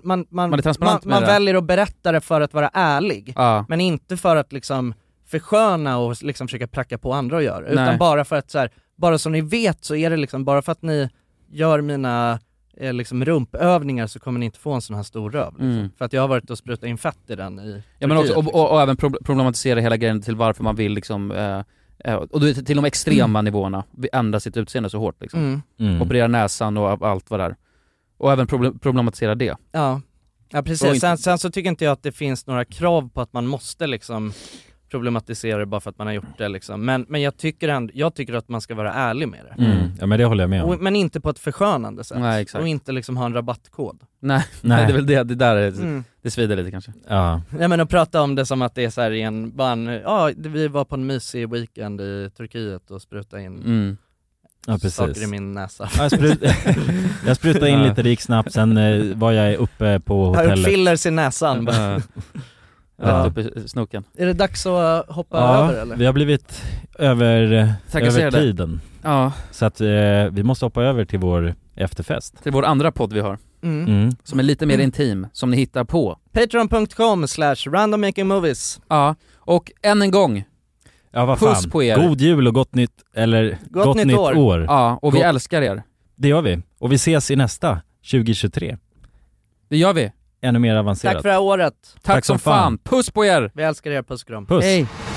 Speaker 1: man väljer att berätta det för att vara ärlig. Ja. Men inte för att liksom försköna och liksom försöka pracka på andra att göra. Utan bara för att så här, bara som ni vet så är det liksom, bara för att ni gör mina liksom rumpövningar så kommer ni inte få en sån här stor röv liksom. För att jag har varit och sprutat in fett i den i
Speaker 10: men också, och även problematisera hela grejen till varför man vill liksom och då till de extrema nivåerna ändra sitt utseende så hårt liksom. Operera näsan och allt vad där. Och även problematisera det.
Speaker 1: Ja precis. Sen så tycker inte jag att det finns några krav på att man måste liksom problematisera det bara för att man har gjort det liksom. Men jag tycker att man ska vara ärlig med det.
Speaker 2: Ja, men det håller jag med om.
Speaker 1: Men inte på ett förskönande sätt.
Speaker 10: Nej, exakt.
Speaker 1: Och inte liksom ha en rabattkod.
Speaker 10: Nej. Det är väl det där det svider lite kanske.
Speaker 2: Ja.
Speaker 1: Men att prata om det som att det är så här vi var på en mysig weekend i Turkiet och sprutade in saker i min näsa.
Speaker 2: Jag sprutade in lite riksnabbt, sen var jag uppe på hotellet.
Speaker 1: Jag har fillers i näsan.
Speaker 10: Rätt upp i snoken.
Speaker 1: Är det dags att hoppa över eller?
Speaker 2: Vi har blivit över tiden.
Speaker 10: Ja.
Speaker 2: Så att vi måste hoppa över till vår efterfest.
Speaker 10: Till vår andra podd vi har. Som är lite mer intim, som ni hittar på
Speaker 1: patreon.com/randommakingmovies.
Speaker 10: Ja, och än en gång.
Speaker 2: Ja, vad fan.
Speaker 10: Puss på er.
Speaker 2: God jul och gott nytt år.
Speaker 10: Ja, och vi älskar er.
Speaker 2: Det gör vi. Och vi ses i nästa 2023.
Speaker 10: Det gör vi.
Speaker 2: Ännu mer avancerat.
Speaker 1: Tack för det här året.
Speaker 10: Tack som fan. Puss på er.
Speaker 1: Vi älskar er, puss och kram.
Speaker 2: Puss.
Speaker 10: Hej.